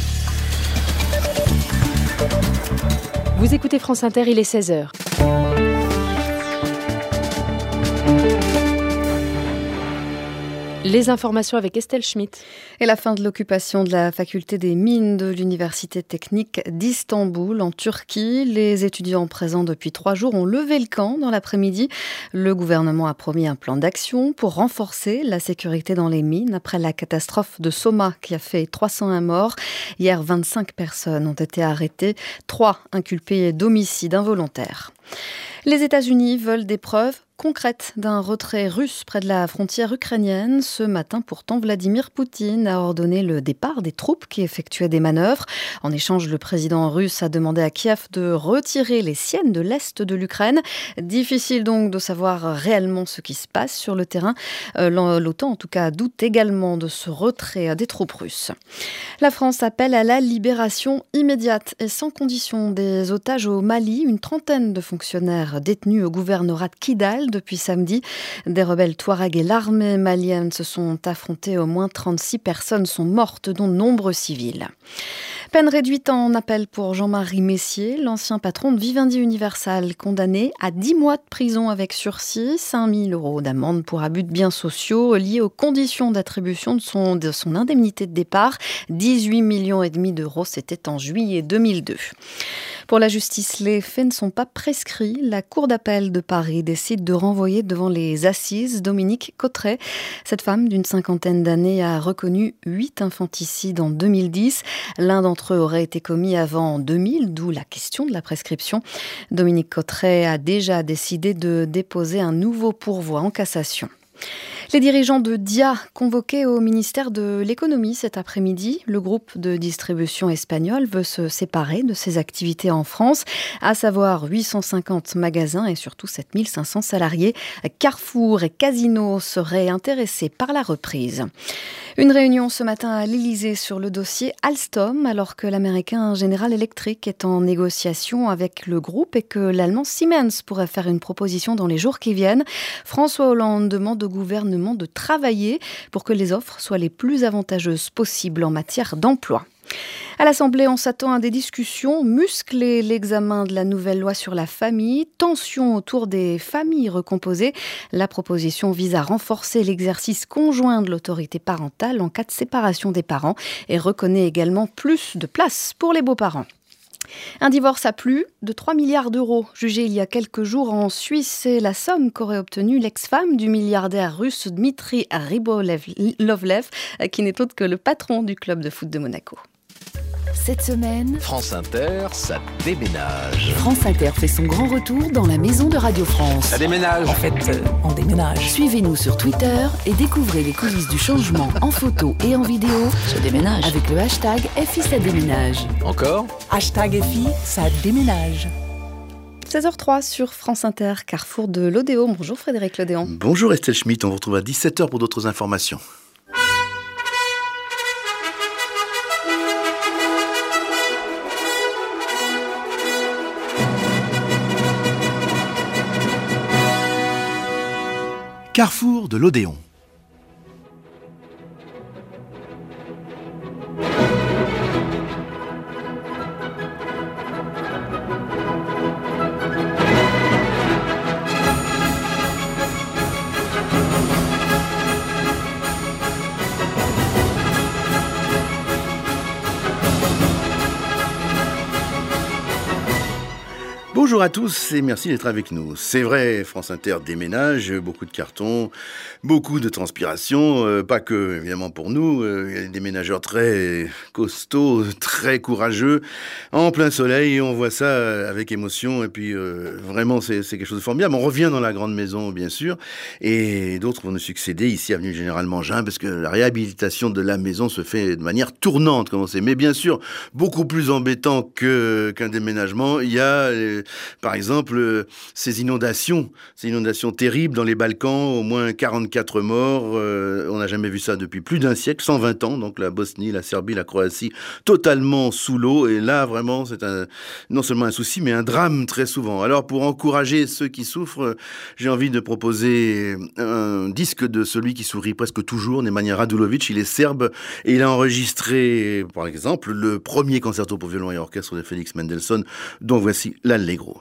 Vous écoutez France Inter, il est seize heures. Les informations avec Estelle Schmitt. Et la fin de l'occupation de la faculté des mines de l'Université technique d'Istanbul en Turquie. Les étudiants présents depuis trois jours ont levé le camp dans l'après-midi. Le gouvernement a promis un plan d'action pour renforcer la sécurité dans les mines après la catastrophe de Soma qui a fait trois cent un morts. Hier, vingt-cinq personnes ont été arrêtées, trois inculpées d'homicide involontaire. Les États-Unis veulent des preuves concrète d'un retrait russe près de la frontière ukrainienne. Ce matin, pourtant, Vladimir Poutine a ordonné le départ des troupes qui effectuaient des manœuvres. En échange, le président russe a demandé à Kiev de retirer les siennes de l'est de l'Ukraine. Difficile donc de savoir réellement ce qui se passe sur le terrain. L'OTAN, en tout cas, doute également de ce retrait des troupes russes. La France appelle à la libération immédiate et sans condition des otages au Mali. Une trentaine de fonctionnaires détenus au gouvernorat de Kidal depuis samedi. Des rebelles Touaregs et l'armée malienne se sont affrontés. Au moins trente-six personnes sont mortes, dont de nombreux civils. Peine réduite en appel pour Jean-Marie Messier, l'ancien patron de Vivendi Universal, condamné à dix mois de prison avec sursis, cinq mille euros d'amende pour abus de biens sociaux liés aux conditions d'attribution de son, de son indemnité de départ. dix-huit millions et demi d'euros, c'était en juillet deux mille deux. Pour la justice, les faits ne sont pas prescrits. La Cour d'appel de Paris décide de renvoyer devant les assises Dominique Cotret. Cette femme d'une cinquantaine d'années a reconnu huit infanticides en deux mille dix. L'un d'entre eux aurait été commis avant deux mille, d'où la question de la prescription. Dominique Cotret a déjà décidé de déposer un nouveau pourvoi en cassation. Les dirigeants de Dia convoqués au ministère de l'économie cet après-midi. Le groupe de distribution espagnol veut se séparer de ses activités en France, à savoir huit cent cinquante magasins et surtout sept mille cinq cents salariés. Carrefour et Casino seraient intéressés par la reprise. Une réunion ce matin à l'Élysée sur le dossier Alstom, alors que l'américain General Electric est en négociation avec le groupe et que l'allemand Siemens pourrait faire une proposition dans les jours qui viennent. François Hollande demande au gouvernement de travailler pour que les offres soient les plus avantageuses possibles en matière d'emploi. À l'Assemblée, on s'attend à des discussions musclées. L'examen de la nouvelle loi sur la famille, tension autour des familles recomposées. La proposition vise à renforcer l'exercice conjoint de l'autorité parentale en cas de séparation des parents et reconnaît également plus de place pour les beaux-parents. Un divorce à plus de trois milliards d'euros. Jugé il y a quelques jours en Suisse, c'est la somme qu'aurait obtenue l'ex-femme du milliardaire russe Dmitri Ribolovlev, qui n'est autre que le patron du club de foot de Monaco. Cette semaine, France Inter, ça déménage. France Inter fait son grand retour dans la maison de Radio France. Ça déménage. En fait, euh, on déménage. Suivez-nous sur Twitter et découvrez les coulisses du changement en photo et en vidéo. Ça déménage. Avec le hashtag F I ça déménage. Encore ? Hashtag F I ça déménage. seize heures trois sur France Inter, carrefour de l'Odéon. Bonjour Frédéric Lodéon. Bonjour Estelle Schmitt, on vous retrouve à dix-sept heures pour d'autres informations. Carrefour de l'Odéon. Bonjour à tous et merci d'être avec nous. C'est vrai, France Inter déménage, beaucoup de cartons, beaucoup de transpiration, euh, pas que évidemment pour nous, euh, il y a des déménageurs très costauds, très courageux, en plein soleil, on voit ça avec émotion et puis euh, vraiment c'est, c'est quelque chose de formidable. On revient dans la grande maison bien sûr et d'autres vont nous succéder ici avenue Général Mangin parce que la réhabilitation de la maison se fait de manière tournante comme on sait. Mais bien sûr, beaucoup plus embêtant que, qu'un déménagement, il y a... Euh, Par exemple, euh, ces inondations, ces inondations terribles dans les Balkans, au moins quarante-quatre morts, euh, on n'a jamais vu ça depuis plus d'un siècle, cent vingt ans, donc la Bosnie, la Serbie, la Croatie, totalement sous l'eau, et là vraiment c'est un, non seulement un souci, mais un drame très souvent. Alors pour encourager ceux qui souffrent, j'ai envie de proposer un disque de celui qui sourit presque toujours, Nemanja Radulović, il est serbe, et il a enregistré, par exemple, le premier concerto pour violon et orchestre de Félix Mendelssohn, dont voici l'Allegro.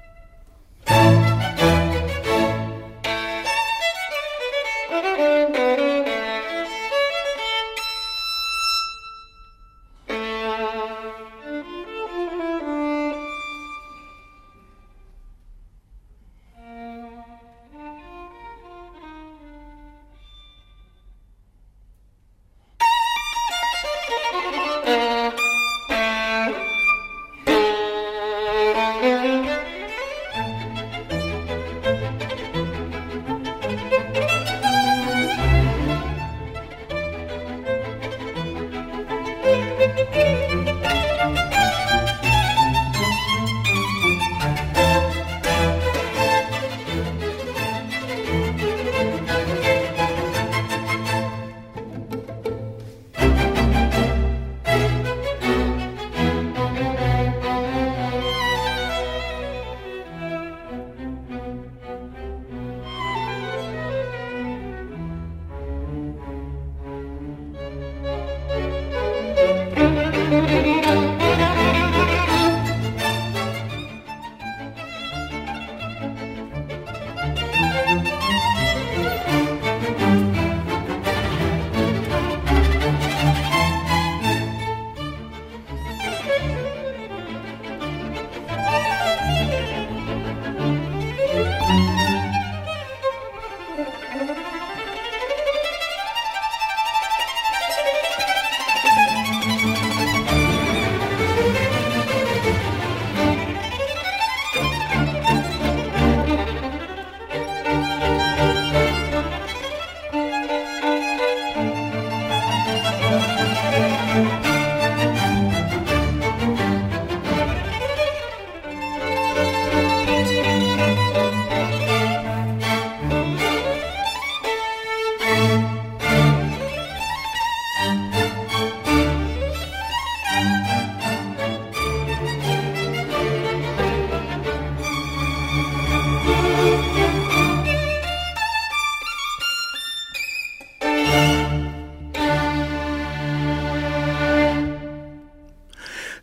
Thank you.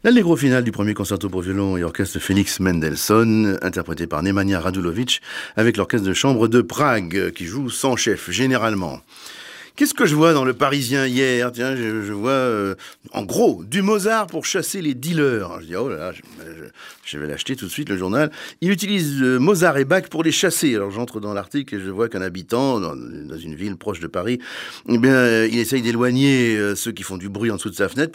L'allegro final du premier concerto pour violon et orchestre Félix Mendelssohn, interprété par Nemanja Radulovic, avec l'orchestre de chambre de Prague, qui joue sans chef, généralement. Qu'est-ce que je vois dans le Parisien hier? Tiens, je, je vois, euh, en gros, du Mozart pour chasser les dealers. Alors, je dis, oh là là, je, je, je vais l'acheter tout de suite, le journal. Il utilise euh, Mozart et Bach pour les chasser. Alors, j'entre dans l'article et je vois qu'un habitant, dans, dans une ville proche de Paris, eh bien, euh, il essaye d'éloigner euh, ceux qui font du bruit en dessous de sa fenêtre,